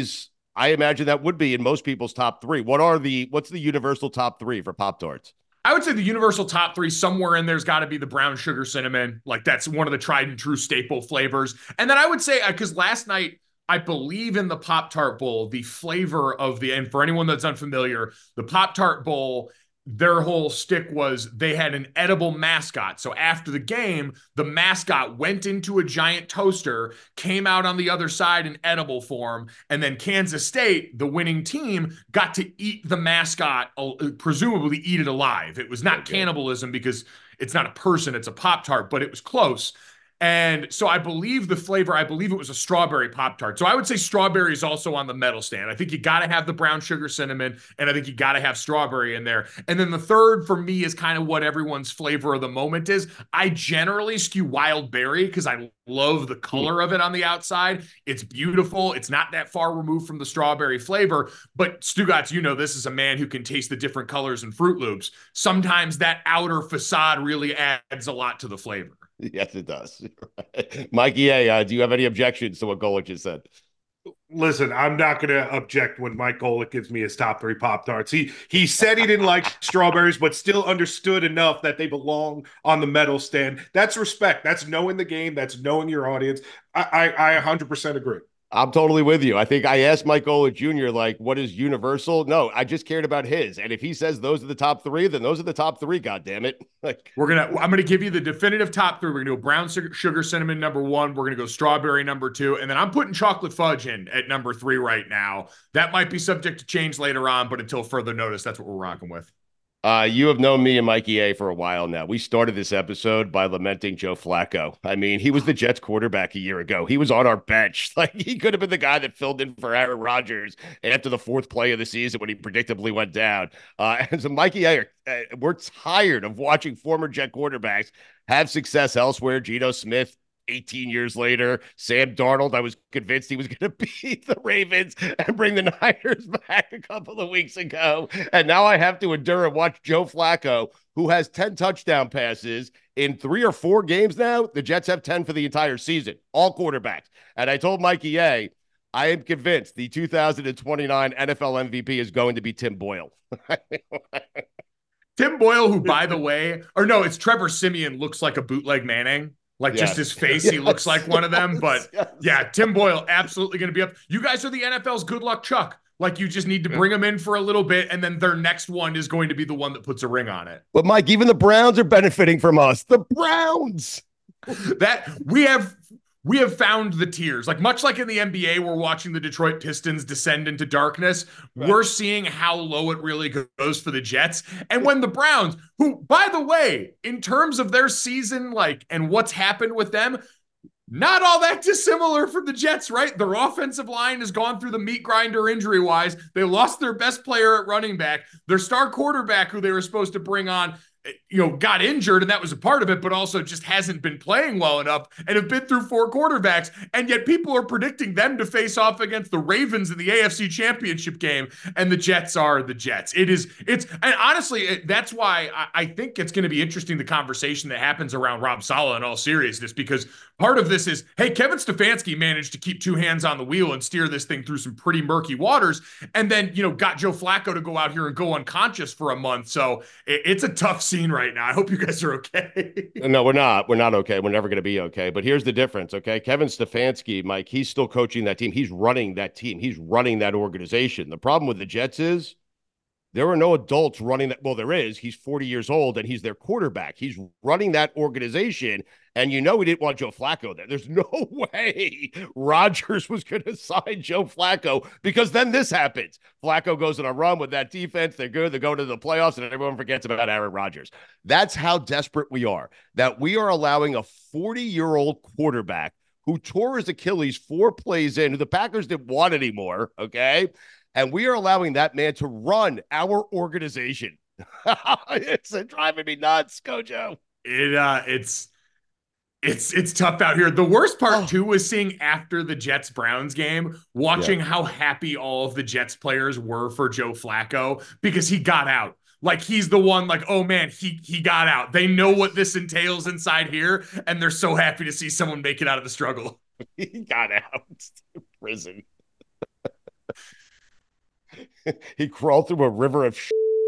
I imagine that would be in most people's top 3. What's the universal top 3 for Pop-Tarts? I would say the universal top 3, somewhere in there's got to be the brown sugar cinnamon. Like that's one of the tried and true staple flavors. And then I would say, because last night, I believe in the Pop-Tart Bowl, the flavor of and for anyone that's unfamiliar, the Pop-Tart Bowl, their whole stick was they had an edible mascot. So after the game, the mascot went into a giant toaster, came out on the other side in edible form, and then Kansas State, the winning team, got to eat the mascot, presumably eat it alive. It was not cannibalism because it's not a person, it's a Pop-Tart, but it was close. And so I believe the flavor, it was a strawberry Pop-Tart. So I would say strawberry is also on the medal stand. I think you got to have the brown sugar cinnamon, and I think you got to have strawberry in there. And then the third for me is kind of what everyone's flavor of the moment is. I generally skew wild berry because I love the color of it on the outside. It's beautiful. It's not that far removed from the strawberry flavor. But Stugotz, this is a man who can taste the different colors in Fruit Loops. Sometimes that outer facade really adds a lot to the flavor. Yes, it does. Mikey A., do you have any objections to what Golic just said? Listen, I'm not going to object when Mike Golic gives me his top 3 Pop-Tarts. He said he didn't like strawberries, but still understood enough that they belong on the medal stand. That's respect. That's knowing the game. That's knowing your audience. I 100% agree. I'm totally with you. I think I asked Mike Golic Jr., what is universal? No, I just cared about his. And if he says those are the top 3, then those are the top 3, goddammit. I'm gonna give you the definitive top 3. We're gonna do brown sugar cinnamon number 1. We're gonna go strawberry number 2. And then I'm putting chocolate fudge in at number 3 right now. That might be subject to change later on, but until further notice, that's what we're rocking with. You have known me and Mikey A for a while now. We started this episode by lamenting Joe Flacco. I mean, he was the Jets quarterback a year ago. He was on our bench. He could have been the guy that filled in for Aaron Rodgers after the 4th play of the season when he predictably went down. And so Mikey A, we're tired of watching former Jet quarterbacks have success elsewhere. Geno Smith, 18 years later, Sam Darnold, I was convinced he was going to beat the Ravens and bring the Niners back a couple of weeks ago. And now I have to endure and watch Joe Flacco, who has 10 touchdown passes in 3 or 4 games now. The Jets have 10 for the entire season, all quarterbacks. And I told Mikey A., I am convinced the 2029 NFL MVP is going to be Tim Boyle. Tim Boyle, who, by the way, it's Trevor Siemian, looks like a bootleg Manning. Just his face, he looks like one of them. But yeah, Tim Boyle, absolutely going to be up. You guys are the NFL's good luck Chuck. You just need to bring them in for a little bit, and then their next one is going to be the one that puts a ring on it. But Mike, even the Browns are benefiting from us. The Browns! That we have found the tiers. Much like in the NBA, we're watching the Detroit Pistons descend into darkness. Right. We're seeing how low it really goes for the Jets. And when the Browns, who, by the way, in terms of their season, and what's happened with them, not all that dissimilar from the Jets, right? Their offensive line has gone through the meat grinder injury-wise. They lost their best player at running back. Their star quarterback, who they were supposed to bring on, got injured, and that was a part of it, but also just hasn't been playing well enough and have been through 4 quarterbacks. And yet people are predicting them to face off against the Ravens in the AFC Championship game. And the Jets are the Jets. And honestly, that's why I think it's going to be interesting, the conversation that happens around Rob Saleh in all seriousness, because part of this is, hey, Kevin Stefanski managed to keep 2 hands on the wheel and steer this thing through some pretty murky waters. And then, got Joe Flacco to go out here and go unconscious for a month. So it's a tough scene right now. I hope you guys are okay. No, we're not. We're not okay. We're never going to be okay. But here's the difference, okay? Kevin Stefanski, Mike, he's still coaching that team. He's running that team. He's running that organization. The problem with the Jets is there are no adults running that. Well, there is. He's 40 years old, and he's their quarterback. He's running that organization, and we didn't want Joe Flacco there. There's no way Rodgers was going to sign Joe Flacco, because then this happens. Flacco goes on a run with that defense. They're good. They go to the playoffs, and everyone forgets about Aaron Rodgers. That's how desperate we are, that we are allowing a 40-year-old quarterback who tore his Achilles 4 plays in, who the Packers didn't want anymore, okay? And we are allowing that man to run our organization. It's driving me nuts, Gojo. It's tough out here. The worst part too was seeing after the Jets Browns game, watching how happy all of the Jets players were for Joe Flacco because he got out. Like he's the one, like, oh man, he got out. They know what this entails inside here, and they're so happy to see someone make it out of the struggle. He got out. Prison. He crawled through a river of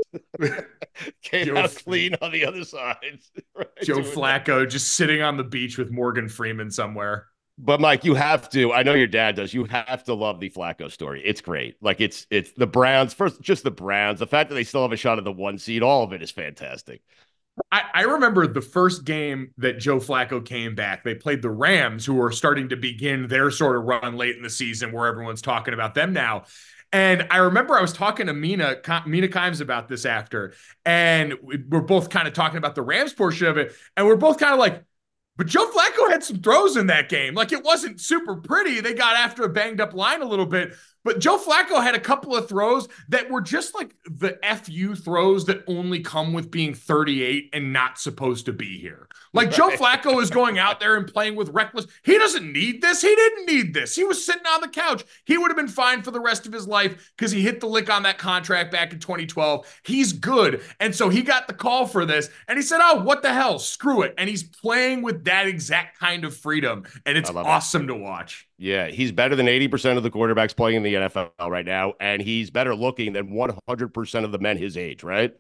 came out clean on the other side. Right? Joe Flacco just sitting on the beach with Morgan Freeman somewhere. But Mike, you have to. I know your dad does. You have to love the Flacco story. It's great. Like it's the Browns first, just the Browns. The fact that they still have a shot at the 1 seed, all of it is fantastic. I remember the first game that Joe Flacco came back. They played the Rams, who are starting to begin their sort of run late in the season, where everyone's talking about them now. And I remember I was talking to Mina Kimes about this after, and we're both kind of talking about the Rams portion of it, and we're both kind of like, but Joe Flacco had some throws in that game. Like, it wasn't super pretty. They got after a banged up line a little bit, but Joe Flacco had a couple of throws that were just like the FU throws that only come with being 38 and not supposed to be here. Like, Joe Flacco is going out there and playing with reckless. He doesn't need this. He didn't need this. He was sitting on the couch. He would have been fine for the rest of his life because he hit the lick on that contract back in 2012. He's good. And so he got the call for this, and he said, oh, what the hell? Screw it. And he's playing with that exact kind of freedom, and it's awesome to watch. Yeah, he's better than 80% of the quarterbacks playing in the NFL right now, and he's better looking than 100% of the men his age, right?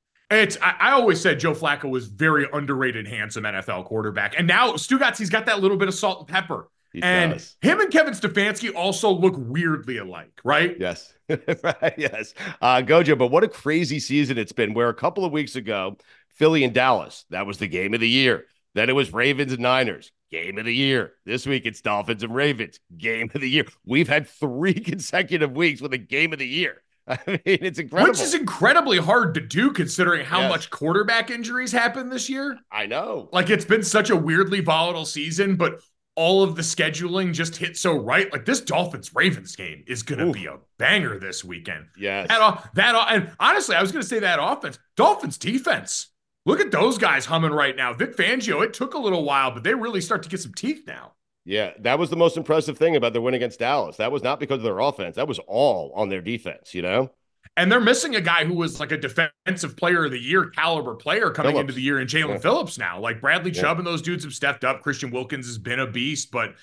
I always said Joe Flacco was very underrated, handsome NFL quarterback. And now Stugatzy's got that little bit of salt and pepper. Him and Kevin Stefanski also look weirdly alike, right? Yes. Right, yes. Gojo, but what a crazy season it's been, where a couple of weeks ago, Philly and Dallas, that was the game of the year. Then it was Ravens and Niners, game of the year. This week it's Dolphins and Ravens, game of the year. We've had 3 consecutive weeks with a game of the year. I mean, it's incredible. Which is incredibly hard to do considering how much quarterback injuries happened this year. I know. Like, it's been such a weirdly volatile season, but all of the scheduling just hit so right. Like, this Dolphins-Ravens game is going to be a banger this weekend. Yes. And honestly, I was going to say that offense. Dolphins defense. Look at those guys humming right now. Vic Fangio, it took a little while, but they really start to get some teeth now. Yeah, that was the most impressive thing about their win against Dallas. That was not because of their offense. That was all on their defense, you know? And they're missing a guy who was like a defensive player of the year caliber player coming into the year in Jalen Phillips now. Like, Bradley Chubb and those dudes have stepped up. Christian Wilkins has been a beast, but,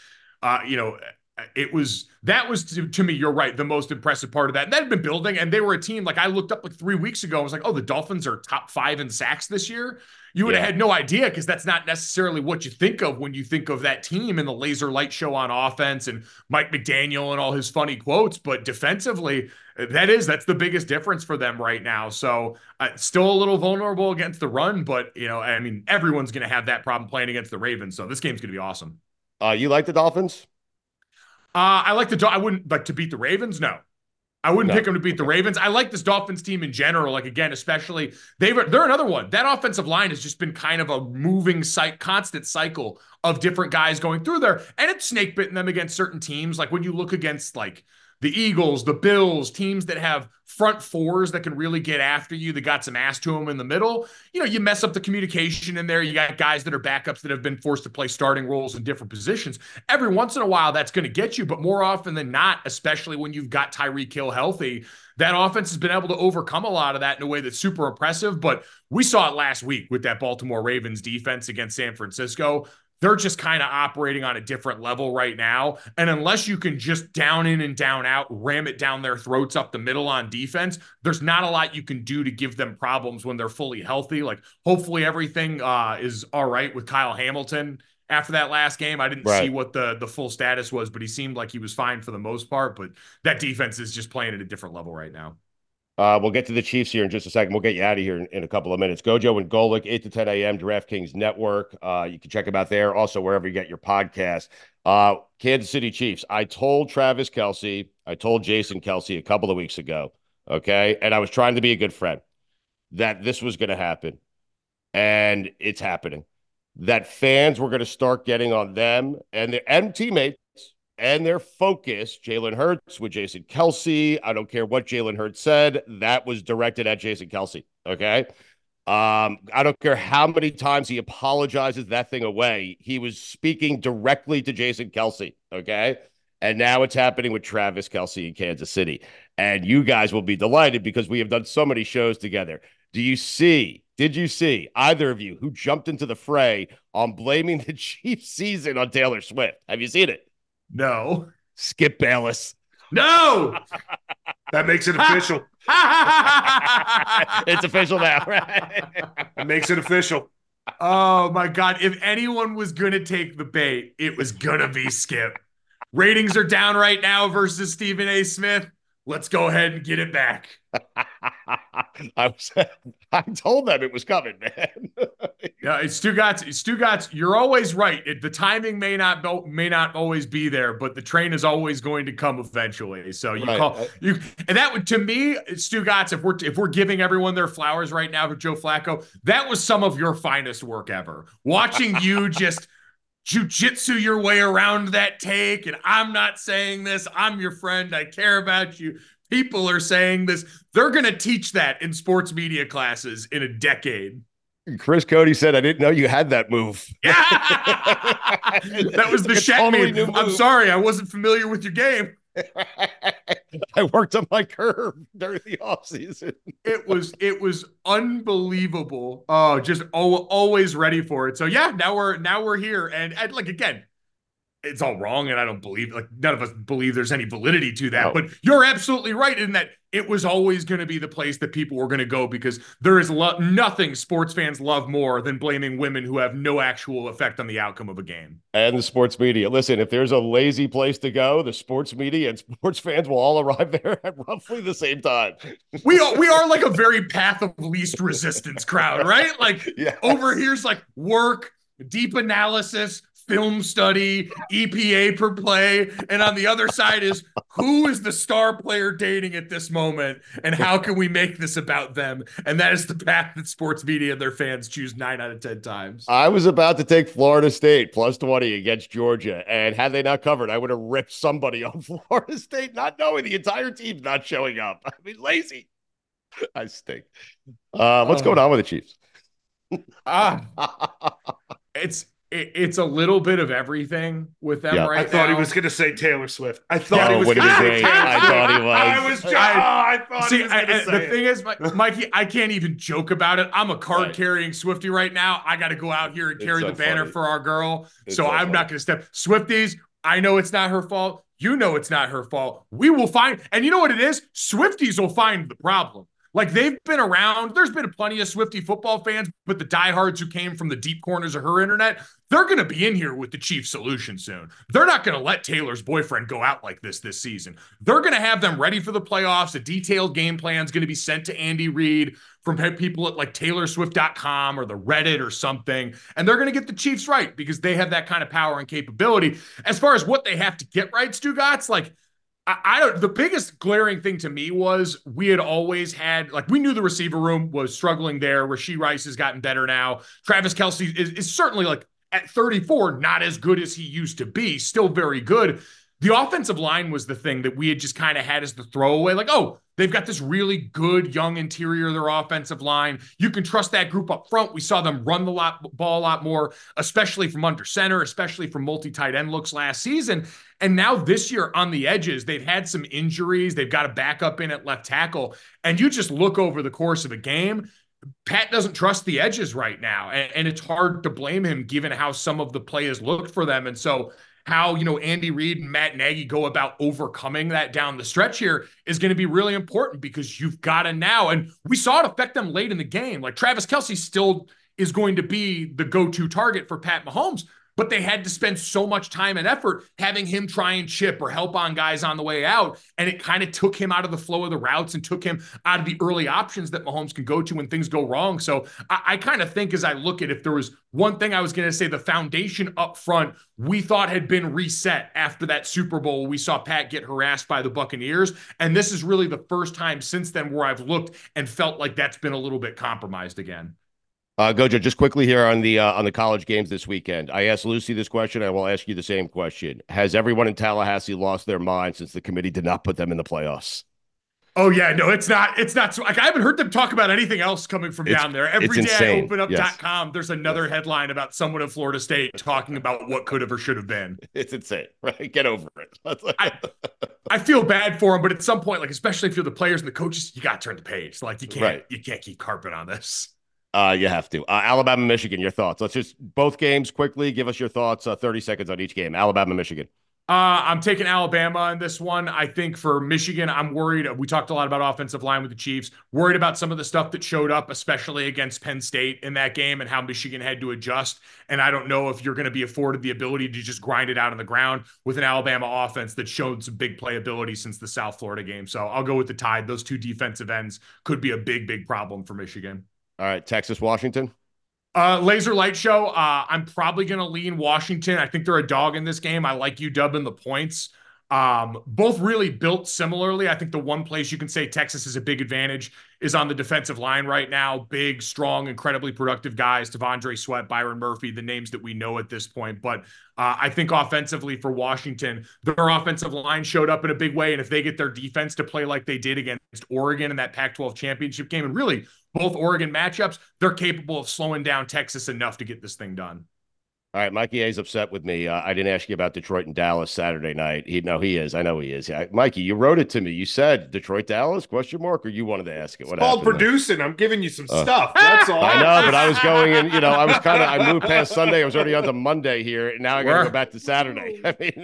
that was to me, you're right, the most impressive part of that. And that had been building, and they were a team, like, I looked up like 3 weeks ago. I was like, oh, the Dolphins are top 5 in sacks this year. You would have had no idea, because that's not necessarily what you think of when you think of that team and the laser light show on offense and Mike McDaniel and all his funny quotes. But defensively, that's the biggest difference for them right now. So still a little vulnerable against the run, but I mean, everyone's going to have that problem playing against the Ravens. So this game's going to be awesome. You like the Dolphins? I wouldn't like to beat the Ravens. No. I wouldn't pick them to beat the Ravens. I like this Dolphins team in general. Like, again, especially they're another one. That offensive line has just been kind of a moving constant cycle of different guys going through there. And it's snake bitten them against certain teams. Like, when you look against like the Eagles, the Bills, teams that have front fours that can really get after you, that got some ass to them in the middle. You mess up the communication in there. You got guys that are backups that have been forced to play starting roles in different positions. Every once in a while, that's going to get you, but more often than not, especially when you've got Tyreek Hill healthy, that offense has been able to overcome a lot of that in a way that's super impressive. But we saw it last week with that Baltimore Ravens defense against San Francisco. They're just kind of operating on a different level right now. And unless you can just down in and down out, ram it down their throats up the middle on defense, there's not a lot you can do to give them problems when they're fully healthy. Like, hopefully everything is all right with Kyle Hamilton after that last game. I didn't see what the full status was, but he seemed like he was fine for the most part. But that defense is just playing at a different level right now. We'll get to the Chiefs here in just a second. We'll get you out of here in a couple of minutes. Gojo and Golic, 8 to 10 a.m., DraftKings Network. You can check them out there. Also, wherever you get your podcast. Kansas City Chiefs. I told Travis Kelce, I told Jason Kelce a couple of weeks ago, okay, and I was trying to be a good friend, that this was going to happen, and it's happening. that fans were going to start getting on them and their teammates and their focus. Jalen Hurts with Jason Kelce. I don't care what Jalen Hurts said. That was directed at Jason Kelce. Okay. I don't care how many times he apologizes that thing away. He was speaking directly to Jason Kelce. Okay. And now it's happening with Travis Kelce in Kansas City. And you guys will be delighted because we have done so many shows together. Did you see, either of you who jumped into the fray on blaming the Chiefs season on Taylor Swift? Have you seen it? No. Skip Bayless. No. That makes it official. It's official now, right? It makes it official. Oh, my God. If anyone was going to take the bait, it was going to be Skip. Ratings are down right now versus Stephen A. Smith. Let's go ahead and get it back. I told them it was coming, man. Yeah, it's Stugotz, you're always right. The timing may not always be there, but the train is always going to come eventually. So and that would, to me, Stugotz, if we're giving everyone their flowers right now for Joe Flacco, that was some of your finest work ever. Watching you just jiu-jitsu your way around that take, and I'm not saying this, I'm your friend, I care about you. People are saying this. They're going to teach that in sports media classes in a decade. Chris Cody said, I didn't know you had that move. Yeah. That was the Shaq totally move. I'm sorry, I wasn't familiar with your game. I worked on my curve during the offseason. It was unbelievable. Oh, just always ready for it. So yeah, now we're here. And like, again, it's all wrong, and I don't believe, like, none of us believe there's any validity to that. No. But you're absolutely right in that it was always going to be the place that people were going to go, because there is nothing sports fans love more than blaming women who have no actual effect on the outcome of a game. And the sports media. Listen, if there's a lazy place to go, the sports media and sports fans will all arrive there at roughly the same time. We are like a very path of least resistance crowd, right? Like, yes. Over here's like work, deep analysis, film study, EPA per play, and on the other side is who is the star player dating at this moment, and how can we make this about them? And that is the path that sports media and their fans choose 9 out of 10 times. I was about to take Florida State plus 20 against Georgia, and had they not covered, I would have ripped somebody on Florida State, not knowing the entire team's not showing up. I mean, lazy. I stink. What's going on with the Chiefs? It's a little bit of everything with them right now. I thought he was going to say Taylor Swift. I thought he was going to say Taylor Swift. I thought he was. I thought he was going to say the thing is, Mikey, I can't even joke about it. I'm a card-carrying Swiftie right now. I got to go out here and carry the banner for our girl. So I'm not going to step. Swifties, I know it's not her fault. You know it's not her fault. We will find. And you know what it is? Swifties will find the problem. Like, they've been around. There's been plenty of Swiftie football fans, but the diehards who came from the deep corners of her internet, they're going to be in here with the Chiefs solution soon. They're not going to let Taylor's boyfriend go out like this season. They're going to have them ready for the playoffs. A detailed game plan is going to be sent to Andy Reid from people at like TaylorSwift.com or the Reddit or something. And they're going to get the Chiefs right because they have that kind of power and capability. As far as what they have to get right, Stugotz, like, the biggest glaring thing to me was we had always had, like, we knew the receiver room was struggling there. Rashee Rice has gotten better now. Travis Kelce is certainly, like, at 34, not as good as he used to be, still very good. The offensive line was the thing that we had just kind of had as the throwaway. Like, oh, they've got this really good young interior of their offensive line. You can trust that group up front. We saw them run the ball a lot more, especially from under center, especially from multi-tight end looks last season. And now this year on the edges, they've had some injuries. They've got a backup in at left tackle. And you just look over the course of a game, Pat doesn't trust the edges right now. And it's hard to blame him given how some of the play has looked for them. And so how, Andy Reid and Matt Nagy go about overcoming that down the stretch here is going to be really important, because you've got to now, and we saw it affect them late in the game. Like, Travis Kelce still is going to be the go-to target for Pat Mahomes, but they had to spend so much time and effort having him try and chip or help on guys on the way out. And it kind of took him out of the flow of the routes and took him out of the early options that Mahomes can go to when things go wrong. So I kind of think, as I look at, if there was one thing I was going to say, the foundation up front we thought had been reset after that Super Bowl. We saw Pat get harassed by the Buccaneers. And this is really the first time since then where I've looked and felt like that's been a little bit compromised again. Gojo, just quickly here on the college games this weekend. I asked Lucy this question. I will ask you the same question. Has everyone in Tallahassee lost their mind since the committee did not put them in the playoffs? Oh yeah, no, it's not. Like, I haven't heard them talk about anything else coming from down there. Every day I open up .com, there's another headline about someone at Florida State talking about what could have or should have been. It's insane, right? Get over it. I feel bad for them, but at some point, like, especially if you're the players and the coaches, you got to turn the page. Like, you can't keep carpet on this. You have to. Alabama, Michigan, your thoughts. Let's just both games quickly. Give us your thoughts. 30 seconds on each game. Alabama, Michigan. I'm taking Alabama in this one. I think for Michigan, I'm worried. We talked a lot about offensive line with the Chiefs. Worried about some of the stuff that showed up, especially against Penn State in that game and how Michigan had to adjust. And I don't know if you're going to be afforded the ability to just grind it out on the ground with an Alabama offense that showed some big playability since the South Florida game. So I'll go with the Tide. Those two defensive ends could be a big, big problem for Michigan. All right, Texas, Washington. Laser Light Show. I'm probably going to lean Washington. I think they're a dog in this game. I like UW in the points. Both really built similarly. I think the one place you can say Texas is a big advantage is on the defensive line right now. Big, strong, incredibly productive guys. T'Vondre Sweat, Byron Murphy, the names that we know at this point. But I think offensively for Washington, their offensive line showed up in a big way. And if they get their defense to play like they did against Oregon in that Pac-12 championship game, and really both Oregon matchups, they're capable of slowing down Texas enough to get this thing done. All right, Mikey A's upset with me. I didn't ask you about Detroit and Dallas Saturday night. He is. I know he is. Yeah, Mikey, you wrote it to me. You said Detroit, Dallas, ? Or you wanted to ask it? What it's called producing. There? I'm giving you some stuff. That's all. I know, but I was going and, I moved past Sunday. I was already on to Monday here. And now I got to go back to Saturday. I mean,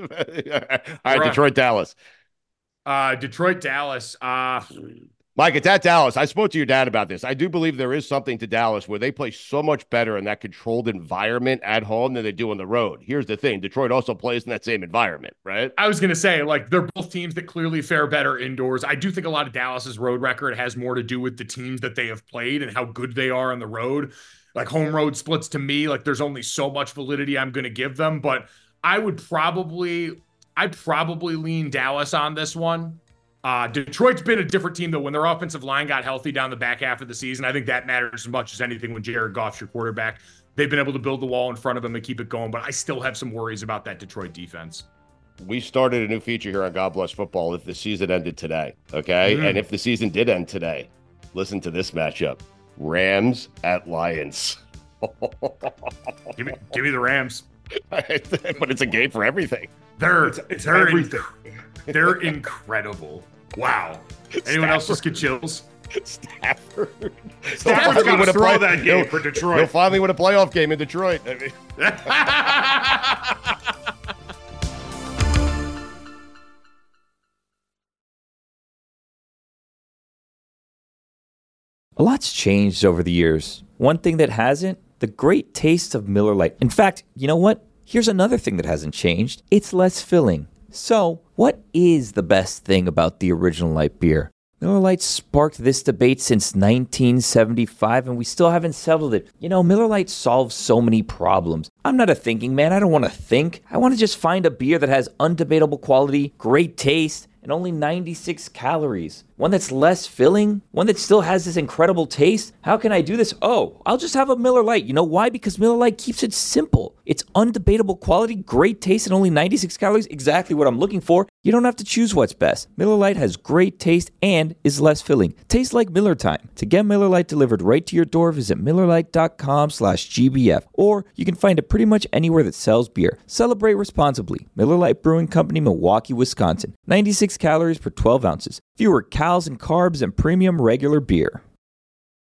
all right, Detroit, Dallas. Detroit, Dallas. Mike, it's at Dallas. I spoke to your dad about this. I do believe there is something to Dallas where they play so much better in that controlled environment at home than they do on the road. Here's the thing. Detroit also plays in that same environment, right? I was going to say, like, they're both teams that clearly fare better indoors. I do think a lot of Dallas's road record has more to do with the teams that they have played and how good they are on the road. Like, home road splits to me, like, there's only so much validity I'm going to give them. But I'd probably lean Dallas on this one. Detroit's been a different team, though. When their offensive line got healthy down the back half of the season, I think that matters as much as anything when Jared Goff's your quarterback. They've been able to build the wall in front of them and keep it going, but I still have some worries about that Detroit defense. We started a new feature here on God Bless Football if the season ended today, okay? And if the season did end today, listen to this matchup. Rams at Lions. Give me the Rams. But it's a game for everything. It's everything. They're incredible. Wow. Anyone else just get chills? Stafford's got to throw that game for Detroit. He'll finally win a playoff game in Detroit. I mean. A lot's changed over the years. One thing that hasn't, the great taste of Miller Lite. In fact, you know what? Here's another thing that hasn't changed. It's less filling. So, what is the best thing about the original light beer? Miller Lite sparked this debate since 1975, and we still haven't settled it. You know, Miller Lite solves so many problems. I'm not a thinking man. I don't want to think. I want to just find a beer that has undebatable quality, great taste, and only 96 calories. One that's less filling, one that still has this incredible taste. How can I do this? Oh, I'll just have a Miller Lite. You know why? Because Miller Lite keeps it simple. It's undebatable quality, great taste, and only 96 calories. Exactly what I'm looking for. You don't have to choose what's best. Miller Lite has great taste and is less filling. Tastes like Miller time. To get Miller Lite delivered right to your door, visit MillerLite.com/GBF. Or you can find it pretty much anywhere that sells beer. Celebrate responsibly. Miller Lite Brewing Company, Milwaukee, Wisconsin. 96 calories per 12 ounces. Fewer calories and carbs and premium regular beer.